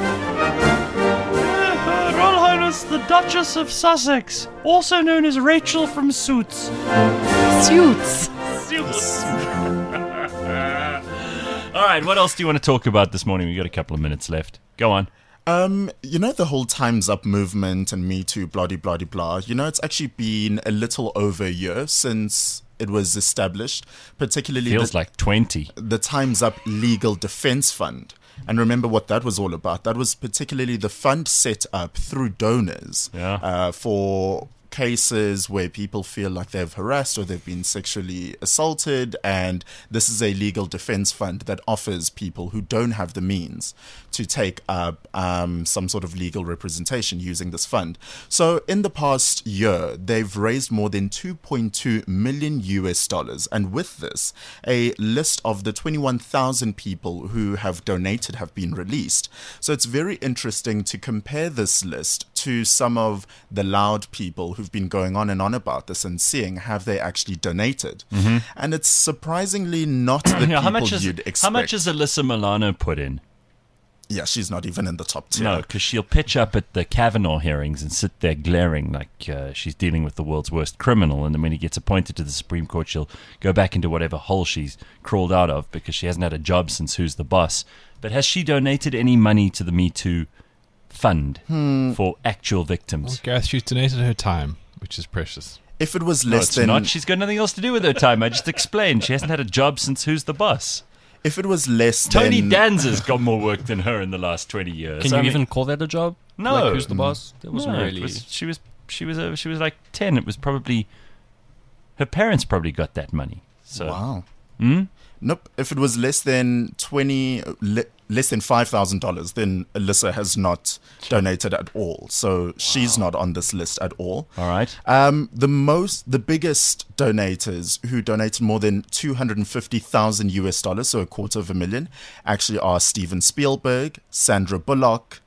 Her Royal Highness the Duchess of Sussex, also known as Rachel from Suits. Suits. Suits. All right, what else do you want to talk about this morning? We've got a couple of minutes left. Go on. Um, you know, the whole Time's Up movement and Me Too, blah, blah, blah, blah. You know, it's actually been a little over a year since it was established, particularly Feels the, like twenty. the Time's Up Legal Defense Fund. And remember what that was all about. That was particularly the fund set up through donors Yeah. uh, for cases where people feel like they've harassed or they've been sexually assaulted, and this is a legal defense fund that offers people who don't have the means to take up um, some sort of legal representation using this fund. So in the past year, they've raised more than two point two million U S dollars, and with this, a list of the twenty-one thousand people who have donated have been released. So it's very interesting to compare this list to some of the loud people who've been going on and on about this and seeing have they actually donated. Mhm. And it's surprisingly not the Yeah, people how much is you'd expect. how much has Alyssa Milano put in? Yeah, she's not even in the top tier. No, because she'll pitch up at the Kavanaugh hearings and sit there glaring like uh, she's dealing with the world's worst criminal. And then when he gets appointed to the Supreme Court, she'll go back into whatever hole she's crawled out of because she hasn't had a job since Who's the Boss. But has she donated any money to the Me Too fund Hmm. for actual victims. Well, Gareth, she's donated her time, which is precious. If it was No, less it's than not. She's got nothing else to do with her time. I just explained. She hasn't had a job since Who's the Boss? if it was less Tony than Danza's got more work than her in the last twenty years. Can I you mean- even call that a job? No. Like, Who's the Boss? That wasn't No, it really. Hmm. was- she was she was uh, she was like ten. It was probably her parents probably got that money. So Wow. Hmm? Nope. If it was less than twenty, le- less than five thousand dollars, then Alyssa has not donated at all. So she's not on this list at all. All right. Um, the most, the biggest donators who donated more than two hundred and fifty thousand U S dollars, so a quarter of a million, actually are Steven Spielberg, Sandra Bullock,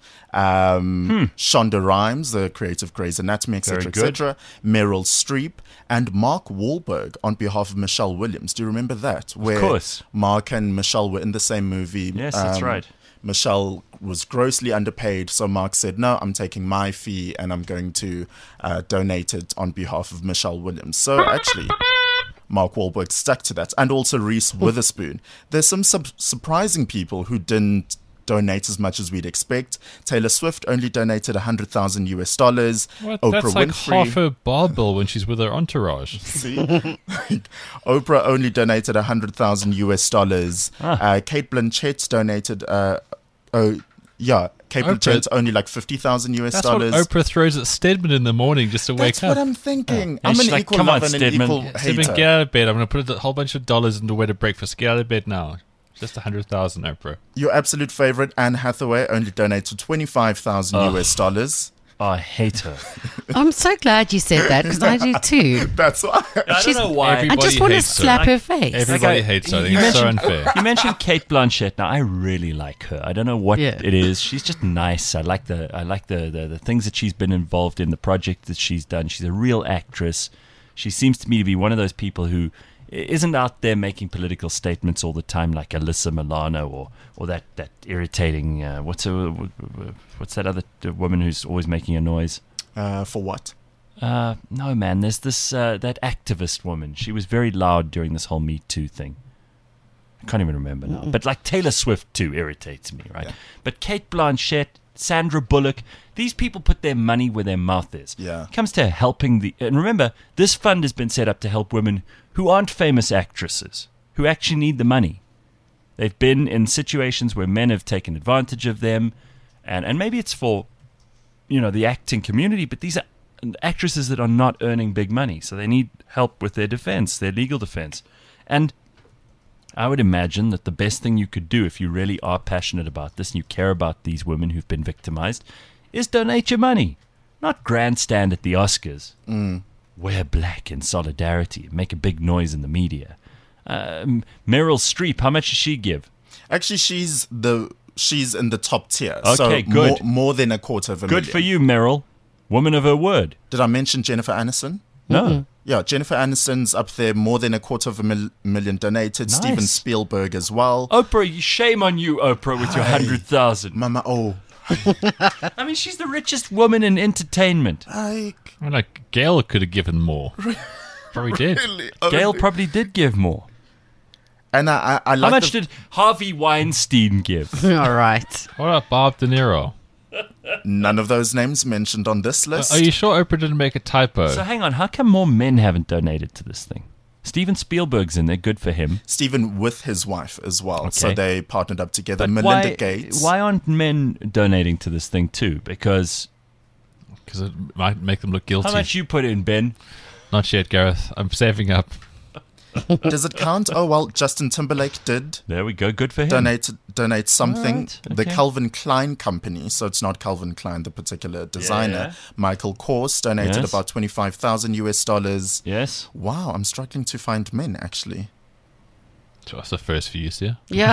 um, Shonda Rhimes, the creator of Grey's Anatomy, et cetera, Very et good. cetera, Meryl Streep, and Mark Wahlberg on behalf of Michelle Williams. Do you remember that? Where course. Mark and Michelle were in the same movie. Yes, that's right. Michelle was grossly underpaid, so Mark said, no, I'm taking my fee and I'm going to uh, donate it on behalf of Michelle Williams. So actually, Mark Wahlberg stuck to that. And also Reese Witherspoon. There's some sub- surprising people who didn't donate as much as we'd expect. Taylor Swift only donated one hundred thousand U S dollars. What? Oprah That's like Winfrey. half her bar bill when she's with her entourage. See? Oprah only donated one hundred thousand U S dollars. Ah. Uh, Kate Blanchett donated, uh, oh, yeah, Kate Oprah- Blanchett only like fifty thousand U S That's dollars. what Oprah throws at Stedman in the morning just to That's wake what up. I'm thinking. Yeah, I'm she's an like, equal "Come on, lover and an Stedman." equal Stedman, hater. get out of bed. I'm going to put a whole bunch of dollars into way to breakfast. Get out of bed now. Just a hundred thousand, Oprah. Your absolute favorite, Anne Hathaway, only donated twenty-five thousand Ugh. U S dollars. Oh, I hate her. I'm so glad you said that because I do too. That's why. I She's- don't know why. I Everybody just want to hates her. slap her face. Everybody Okay, hates her. I think you it's so mentioned- unfair. You mentioned Kate Blanchett. Now I really like her. I don't know what Yeah. it is. She's just nice. I like the I like the, the the things that she's been involved in, the project that she's done. She's a real actress. She seems to me to be one of those people who isn't out there making political statements all the time like Alyssa Milano or or that that irritating uh, what's a, what's that other woman who's always making a noise. Uh, for what? Uh, no, man. There's this uh, that activist woman. She was very loud during this whole Me Too thing. I can't even remember now. But like Taylor Swift too irritates me, right? Yeah. But Kate Blanchett, Sandra Bullock, these people put their money where their mouth is. Yeah. It comes to helping the. And remember, this fund has been set up to help women who aren't famous actresses, who actually need the money. They've been in situations where men have taken advantage of them, and and maybe it's for, you know, the acting community, but these are actresses that are not earning big money, so they need help with their defense, their legal defense. And I would imagine that the best thing you could do if you really are passionate about this and you care about these women who've been victimized is donate your money, not grandstand at the Oscars. Mm. Wear black in solidarity, make a big noise in the media. Um, Meryl Streep, how much does she give? Actually, she's the she's in the top tier. Okay, so good. More, more than a quarter of a Good million. for you, Meryl. Woman of her word. Did I mention Jennifer Aniston? No. Yeah, Jennifer Aniston's up there, more than a quarter of a mil- million donated. Nice. Steven Spielberg as well. Oprah, shame on you, Oprah, with your Hey. hundred thousand. Mama, oh, I mean, she's the richest woman in entertainment. I I mean, like, Gail could have given more. Probably did. really. Gail only- probably did give more. And I, I, I How like much the- did Harvey Weinstein give? All right. What about Bob De Niro? none of those names mentioned on this Uh, list. Are you sure Oprah didn't make a typo? So hang on, how come more men haven't donated to this thing? Steven Spielberg's in there, good for him. Stephen with his wife as well. So Okay. they partnered up together. But Melinda why, Gates. why aren't men donating to this thing too? Because Because it might make them look guilty. how much you put in, Ben? Not yet, Gareth. I'm saving up. Does it count? Oh well, Justin Timberlake did There we go, good for him. donate donate something. Alright, The okay. Calvin Klein company, so it's not Calvin Klein, the particular designer. Yeah. Michael Kors donated Yes. about twenty five thousand U S dollars. Yes. Wow, I'm struggling to find men actually. So that's the first for you, Sia. Yeah.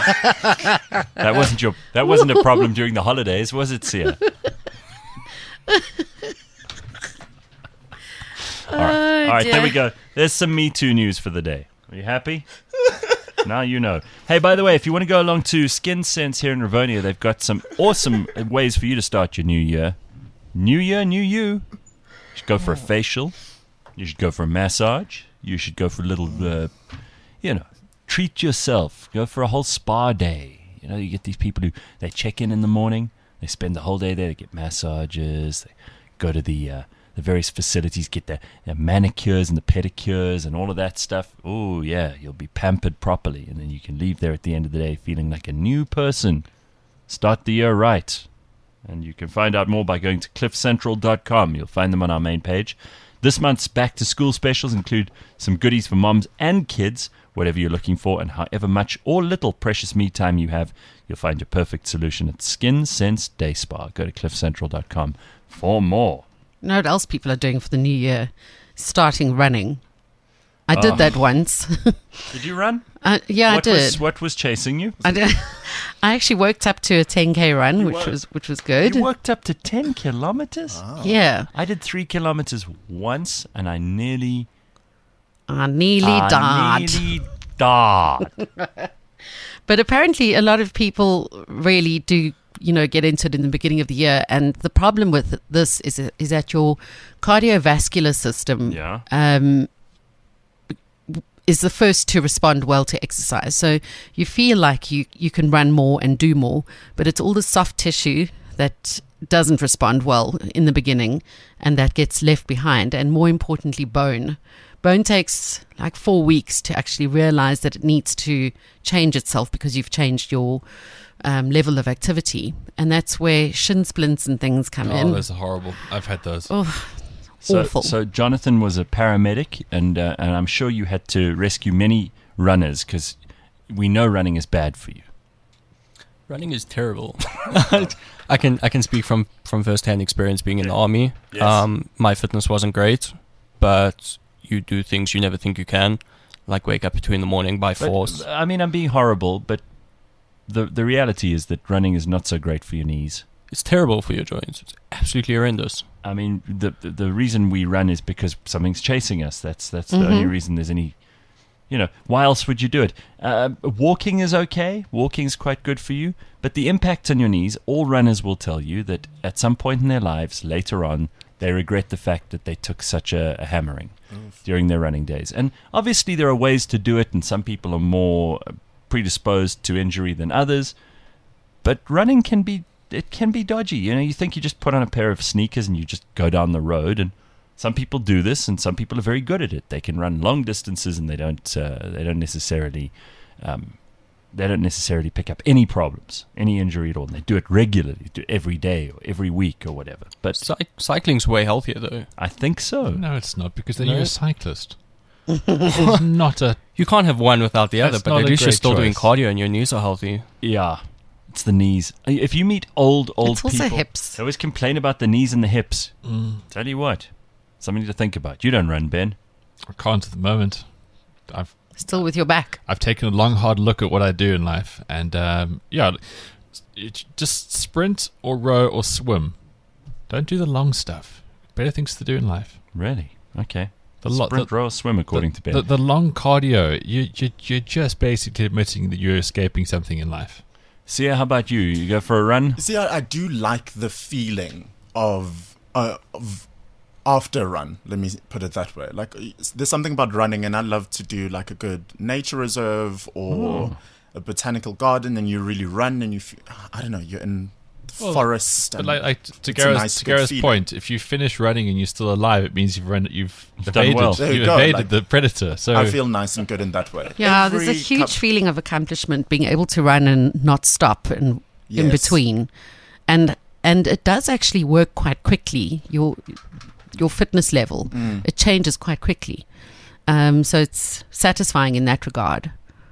That wasn't your that wasn't a problem during the holidays, was it, Sia? All right, All right there we go. There's some Me Too news for the day. Are you happy? Now you know. Hey, by the way, if you want to go along to Skin Sense here in Rivonia, they've got some awesome ways for you to start your new year. New year, new you. You should go for a facial. You should go for a massage. You should go for a little, uh, you know, treat yourself. Go for a whole spa day. You know, you get these people who they check in in the morning. They spend the whole day there. They get massages. They go to the uh, the various facilities, get their, their manicures and the pedicures and all of that stuff. Oh, yeah, you'll be pampered properly. And then you can leave there at the end of the day feeling like a new person. Start the year right. And you can find out more by going to cliff central dot com. You'll find them on our main page. This month's back-to-school specials include some goodies for moms and kids, whatever you're looking for, and however much or little precious me time you have, you'll find your perfect solution at Skin Sense Day Spa. Go to cliff central dot com for more. You know what else people are doing for the new year? Starting running. I did Oh. that once. Did you run? Uh, yeah, what I did. Was, what was chasing you? I did. I actually worked up to a ten K run, You which worked- was which was good. You worked up to ten kilometers? Yeah. I did three kilometers once, and I nearly... I nearly I died. nearly died. But apparently, a lot of people really do, you know, get into it in the beginning of the year. And the problem with this is is that your cardiovascular system Yeah. um, is the first to respond well to exercise. So you feel like you, you can run more and do more, but it's all the soft tissue that doesn't respond well in the beginning and that gets left behind. And more importantly, bone. Bone takes like four weeks to actually realize that it needs to change itself because you've changed your um, level of activity. And that's where shin splints and things come Oh, in. those are horrible. I've had those. Oh, So, awful. so Jonathan was a paramedic, and uh, and I'm sure you had to rescue many runners because we know running is bad for you. Running is terrible. I can I can speak from from first-hand experience being in the army. Yes. Um, my fitness wasn't great, but you do things you never think you can, like wake up at two in the morning by But, force. I mean, I'm being horrible, but the the reality is that running is not so great for your knees. It's terrible for your joints. It's absolutely horrendous. I mean, the the, the reason we run is because something's chasing us. That's that's the only reason there's any. You know, why else would you do it? Uh, walking is okay. Walking is quite good for you. But the impact on your knees, all runners will tell you that at some point in their lives, later on, they regret the fact that they took such a, a hammering during their running days. And obviously there are ways to do it, and some people are more predisposed to injury than others. But running can be, it can be dodgy. You know, you think you just put on a pair of sneakers and you just go down the road, and some people do this, and some people are very good at it. They can run long distances, and they don't. Uh, they don't necessarily. Um, they don't necessarily pick up any problems, any injury at all. And they do it regularly, do it every day or every week or whatever. But Cy- cycling's way healthier, though. I think so. No, it's not, because then No. you're a cyclist. It's not a... You can't have one without the other, That's but not at a least you're great still doing choice. cardio and your knees are healthy. Yeah, it's the knees. If you meet old, old It's also people, hips. they always complain about the knees and the hips. Tell you what, something to think about. You don't run, Ben. I can't at the moment. I've Still with your back. I've taken a long, hard look at what I do in life, and um, yeah, it, just sprint or row or swim. Don't do the long stuff. Better things to do in life. Really? Okay. The lo- Sprint, the- row, swim, according the, to Ben. The, the long cardio, you, you, you're just basically admitting that you're escaping something in life. Sia, how about you? You go for a run? See, I, I do like the feeling of, uh, of after a run. Let me put it that way. Like, there's something about running, and I love to do like a good nature reserve or Mm. a botanical garden, and you really run, and you, feel, I don't know, you're in the Well, forest. But And like, like to it's a Gareth's, nice, to good Gareth's feeling. point, if you finish running and you're still alive, it means you've run, you've, You've done evaded, well. There you you've go, evaded like- the predator. So I feel nice and good in that way. Yeah, there's a Every huge cup- feeling of accomplishment being able to run and not stop and in Yes. between. And and it does actually work quite quickly, your your fitness level. Mm. It changes quite quickly. Um, so it's satisfying in that regard.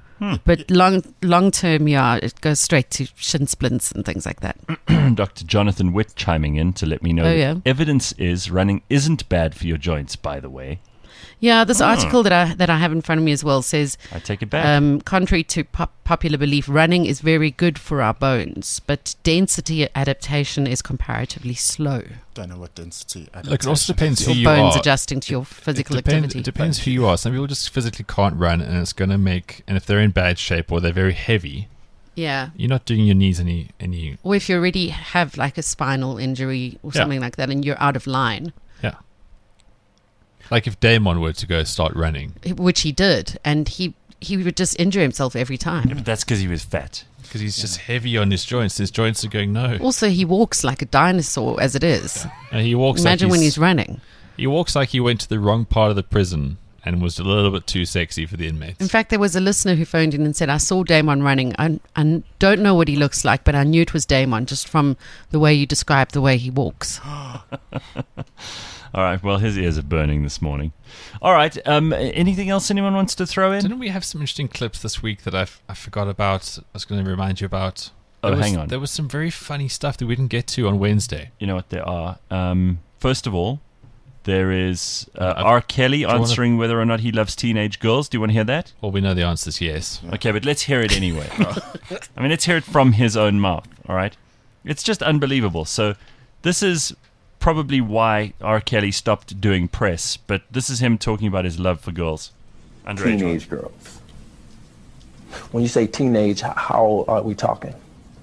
But long long term, yeah, it goes straight to shin splints and things like that. Doctor Jonathan Witt chiming in to let me know Oh, that yeah. evidence is running isn't bad for your joints, by the way. Yeah, this Oh. article that I that I have in front of me as well says, I take it back. um, contrary to pop- popular belief, running is very good for our bones, but density adaptation is comparatively slow. Don't know what density. look, it also depends who Your you bones are. adjusting to your physical it depends, activity. It depends who you are. Some people just physically can't run, and it's going to make. And if they're in bad shape or they're very heavy, Yeah. you're not doing your knees any any. Or if you already have like a spinal injury or Yeah. something like that and you're out of line, Yeah. Like if Damon were to go start running, which he did, and he, he would just injure himself every Yeah, time. but that's because he was fat. Because he's just heavy on his joints. His joints are going no. Also, he walks like a dinosaur as it is. And he walks. Imagine like when he's running. He walks like he went to the wrong part of the prison and was a little bit too sexy for the inmates. In fact, there was a listener who phoned in and said, I saw Damon running. I, I don't know what he looks like, but I knew it was Damon just from the way you described the way he walks. All right, well, his ears are burning this morning. All right, um, anything else anyone wants to throw in? Didn't we have some interesting clips this week that I, f- I forgot about? I was going to remind you about. Oh, there was, hang on. There was some very funny stuff that we didn't get to on Wednesday. You know what there are? Um, first of all, there is uh, R. Kelly answering wanna... whether or not he loves teenage girls. Do you want to hear that? Well, we know the answer is yes. Okay, but let's hear it anyway. I mean, let's hear it from his own mouth, all right? It's just unbelievable. So this is probably why R. Kelly stopped doing press, but this is him talking about his love for girls. Underage teenage girls. When you say teenage, how old are we talking?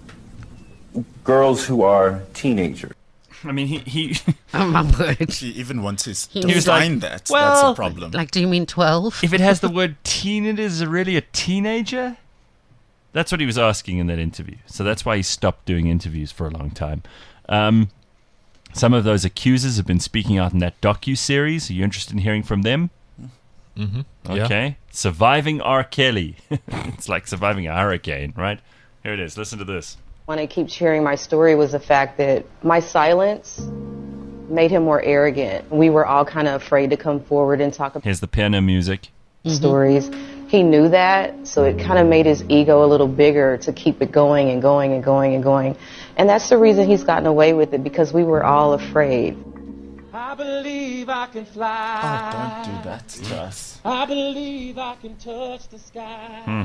Girls who are teenagers. I mean, he... he oh, my word. He even wants to He was define like, that. well, That's a problem. Like, do you mean twelve? If it has the word teen in it, is it really a teenager? That's what he was asking in that interview. So that's why he stopped doing interviews for a long time. Um, some of those accusers have been speaking out in that docu-series. Are you interested in hearing from them? Mm-hmm. Okay. Yeah. Surviving R. Kelly. It's like surviving a hurricane, right? Here it is. Listen to this. When I keep sharing my story was the fact that my silence made him more arrogant. We were all kind of afraid to come forward and talk about Here's the piano music. stories. Mm-hmm. He knew that, so it kind of made his ego a little bigger to keep it going and going and going and going. And that's the reason he's gotten away with it, because we were all afraid. I believe I can fly. Oh, don't do that to us. I believe I can touch the sky. Hmm.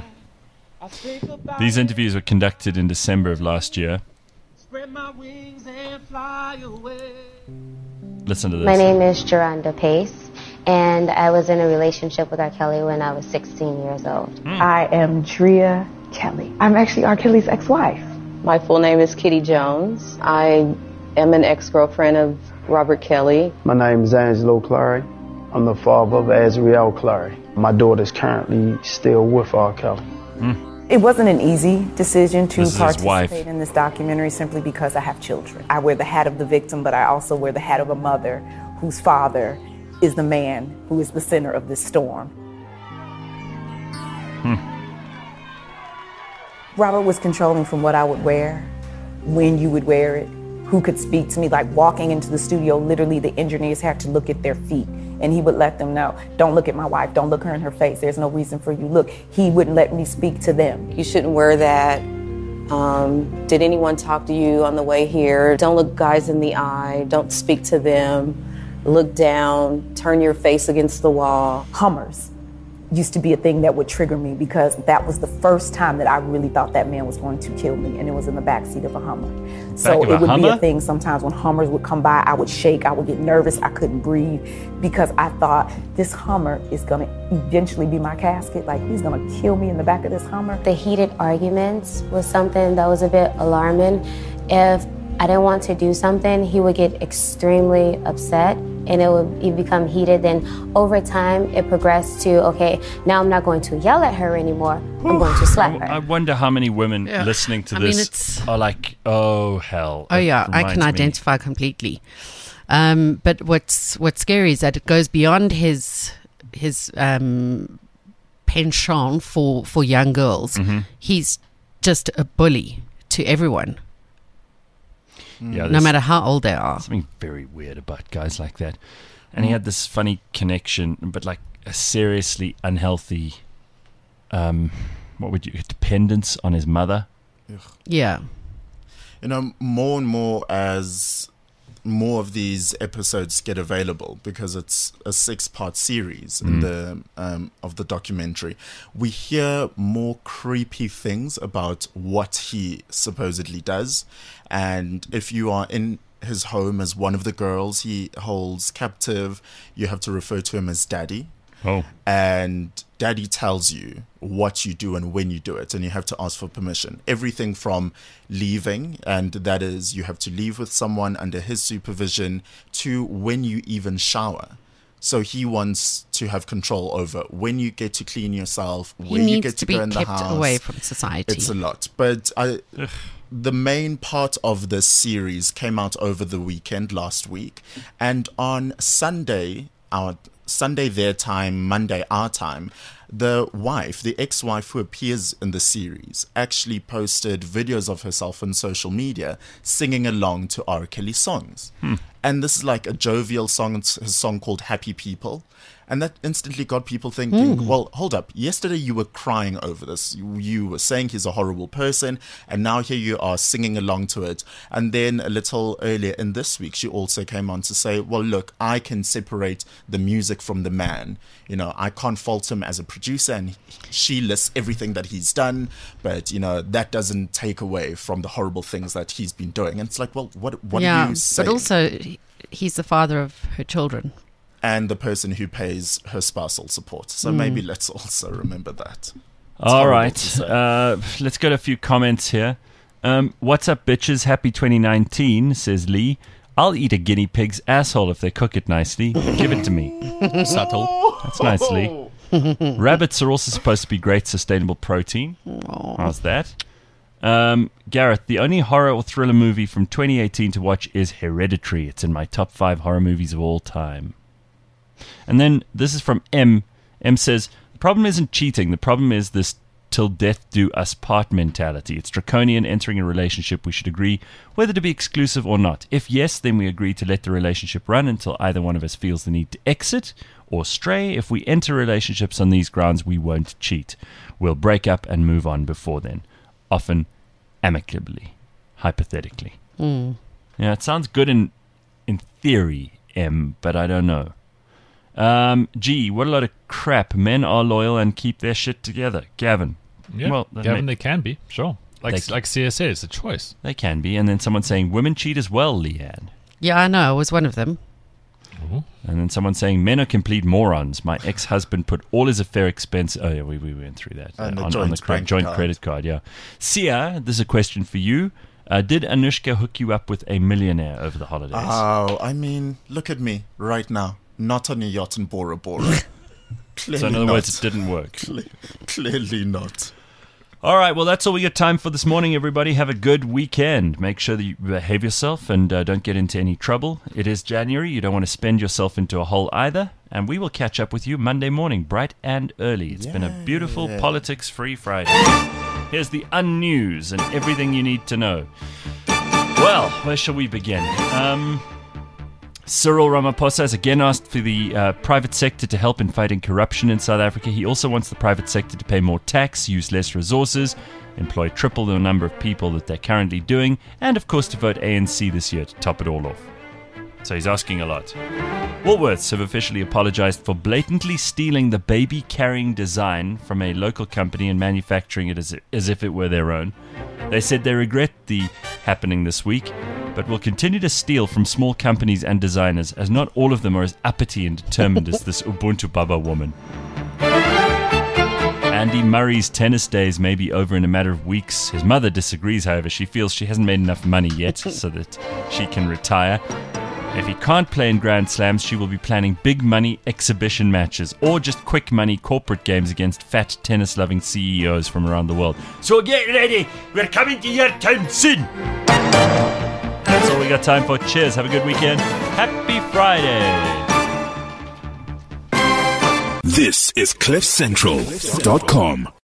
These interviews were conducted in December of last year. Spread my wings and fly away. Listen to this. My name is Geronda Pace, and I was in a relationship with R. Kelly when I was sixteen years old. Mm. I am Drea Kelly. I'm actually R. Kelly's ex-wife. My full name is Kitty Jones. I am an ex-girlfriend of Robert Kelly. My name is Angelo Clary. I'm the father of Azriel Clary. My daughter is currently still with R. Kelly. Mm. It wasn't an easy decision to This is his wife. participate in this documentary simply because I have children. I wear the hat of the victim, but I also wear the hat of a mother whose father is the man who is the center of this storm. Hmm. Robert was controlling from what I would wear, when you would wear it, who could speak to me. Like walking into the studio, literally the engineers had to look at their feet. And he would let them know, don't look at my wife, don't look her in her face, there's no reason for you. Look, he wouldn't let me speak to them. You shouldn't wear that. Um, did anyone talk to you on the way here? Don't look guys in the eye. Don't speak to them. Look down. Turn your face against the wall. Hummers used to be a thing that would trigger me because that was the first time that I really thought that man was going to kill me, and it was in the backseat of a Hummer. So it would be a thing sometimes when Hummers would come by, I would shake, I would get nervous, I couldn't breathe because I thought this Hummer is gonna eventually be my casket, like he's gonna kill me in the back of this Hummer. The heated arguments was something that was a bit alarming. If I didn't want to do something, he would get extremely upset and it would it'd become heated. Then over time, it progressed to, okay, now I'm not going to yell at her anymore. I'm going to slap her. I wonder how many women Yeah. listening to I mean, this it's- are like, oh, hell. Oh It yeah, I can reminds me. identify completely. Um, but what's what's scary is that it goes beyond his his um, penchant for for young girls. Mhm. He's just a bully to everyone, Yeah, no there's matter how old they are. Something very weird about guys like that. And he had this funny connection, but like a seriously unhealthy, um, what would you, dependence on his mother. Yeah. You know, more and more as more of these episodes get available, because it's a six-part series in Mm. the um, of the documentary, we hear more creepy things about what he supposedly does. And if you are in his home as one of the girls he holds captive, you have to refer to him as daddy. Oh. And daddy tells you what you do and when you do it, and you have to ask for permission. Everything from leaving, and that is you have to leave with someone under his supervision, to when you even shower. So he wants to have control over when you get to clean yourself, He where you needs get to to, be go in the kept house. away from society. It's a lot. But I, the main part of this series came out over the weekend last week. And on Sunday, our Sunday their time, Monday our time, the wife, the ex-wife who appears in the series, actually posted videos of herself on social media singing along to R. Kelly songs. Hmm. And this is like a jovial song, it's a song called Happy People. And that instantly got people thinking, Mm. well, hold up. Yesterday you were crying over this. You, you were saying he's a horrible person. And now here you are singing along to it. And then a little earlier in this week, she also came on to say, well, look, I can separate the music from the man. You know, I can't fault him as a producer. And she lists everything that he's done. But, you know, that doesn't take away from the horrible things that he's been doing. And it's like, well, what, what yeah, are you saying? but also he- he's the father of her children. And the person who pays her spousal support. So Mm. maybe let's also remember that. It's All horrible right. to say. Uh, let's go to a few comments here. Um, What's up, bitches? Happy twenty nineteen, says Lee. I'll eat a guinea pig's asshole if they cook it nicely. Give it to me. Subtle. That's nice, Lee. Rabbits are also supposed to be great sustainable protein. How's that? Um, Gareth, the only horror or thriller movie from twenty eighteen to watch is Hereditary. It's in my top five horror movies of all time. And then this is from M. M says, the problem isn't cheating. The problem is this till death do us part mentality. It's draconian. Entering a relationship, we should agree whether to be exclusive or not. If yes, then we agree to let the relationship run until either one of us feels the need to exit or stray. If we enter relationships on these grounds, we won't cheat. We'll break up and move on before then. Often amicably, hypothetically. Mm. Yeah, it sounds good in in theory, M, but I don't know. Um, gee, what a lot of crap. Men are loyal and keep their shit together. Gavin. Yeah, well, that Gavin, may- they can be, sure. Like They- like C S A, it's a choice. They can be. And then someone saying, women cheat as well, Leanne. Yeah, I know. I was one of them. And then someone saying, men are complete morons. My ex-husband put all his affair expense... Oh, yeah, we, we went through that. And uh, the on, joint on the cre- bank joint card. credit card, yeah. Sia, this is a question for you. Uh, did Anushka hook you up with a millionaire over the holidays? Oh, I mean, look at me right now. Not on a yacht in Bora Bora. Clearly so in other not. words, it didn't work. Cle- clearly not. All right, well, that's all we got time for this morning, everybody. Have a good weekend. Make sure that you behave yourself and uh, don't get into any trouble. It is January. You don't want to spend yourself into a hole either. And we will catch up with you Monday morning, bright and early. It's been a beautiful politics-free Friday. Here's the unnews and everything you need to know. Well, where shall we begin? Um... Cyril Ramaphosa has again asked for the uh, private sector to help in fighting corruption in South Africa. He also wants the private sector to pay more tax, use less resources, employ triple the number of people that they're currently doing, and of course to vote A N C this year to top it all off. So he's asking a lot. Woolworths have officially apologized for blatantly stealing the baby-carrying design from a local company and manufacturing it as, as if it were their own. They said they regret the happening this week, but will continue to steal from small companies and designers, as not all of them are as uppity and determined as this Ubuntu Baba woman. Andy Murray's tennis days may be over in a matter of weeks. His mother disagrees, however. She feels she hasn't made enough money yet so that she can retire. If he can't play in Grand Slams, she will be planning big money exhibition matches or just quick money corporate games against fat tennis-loving C E Os from around the world. So get ready, we're coming to your town soon! That's all we got time for. Cheers, have a good weekend. Happy Friday! This is cliff central dot com.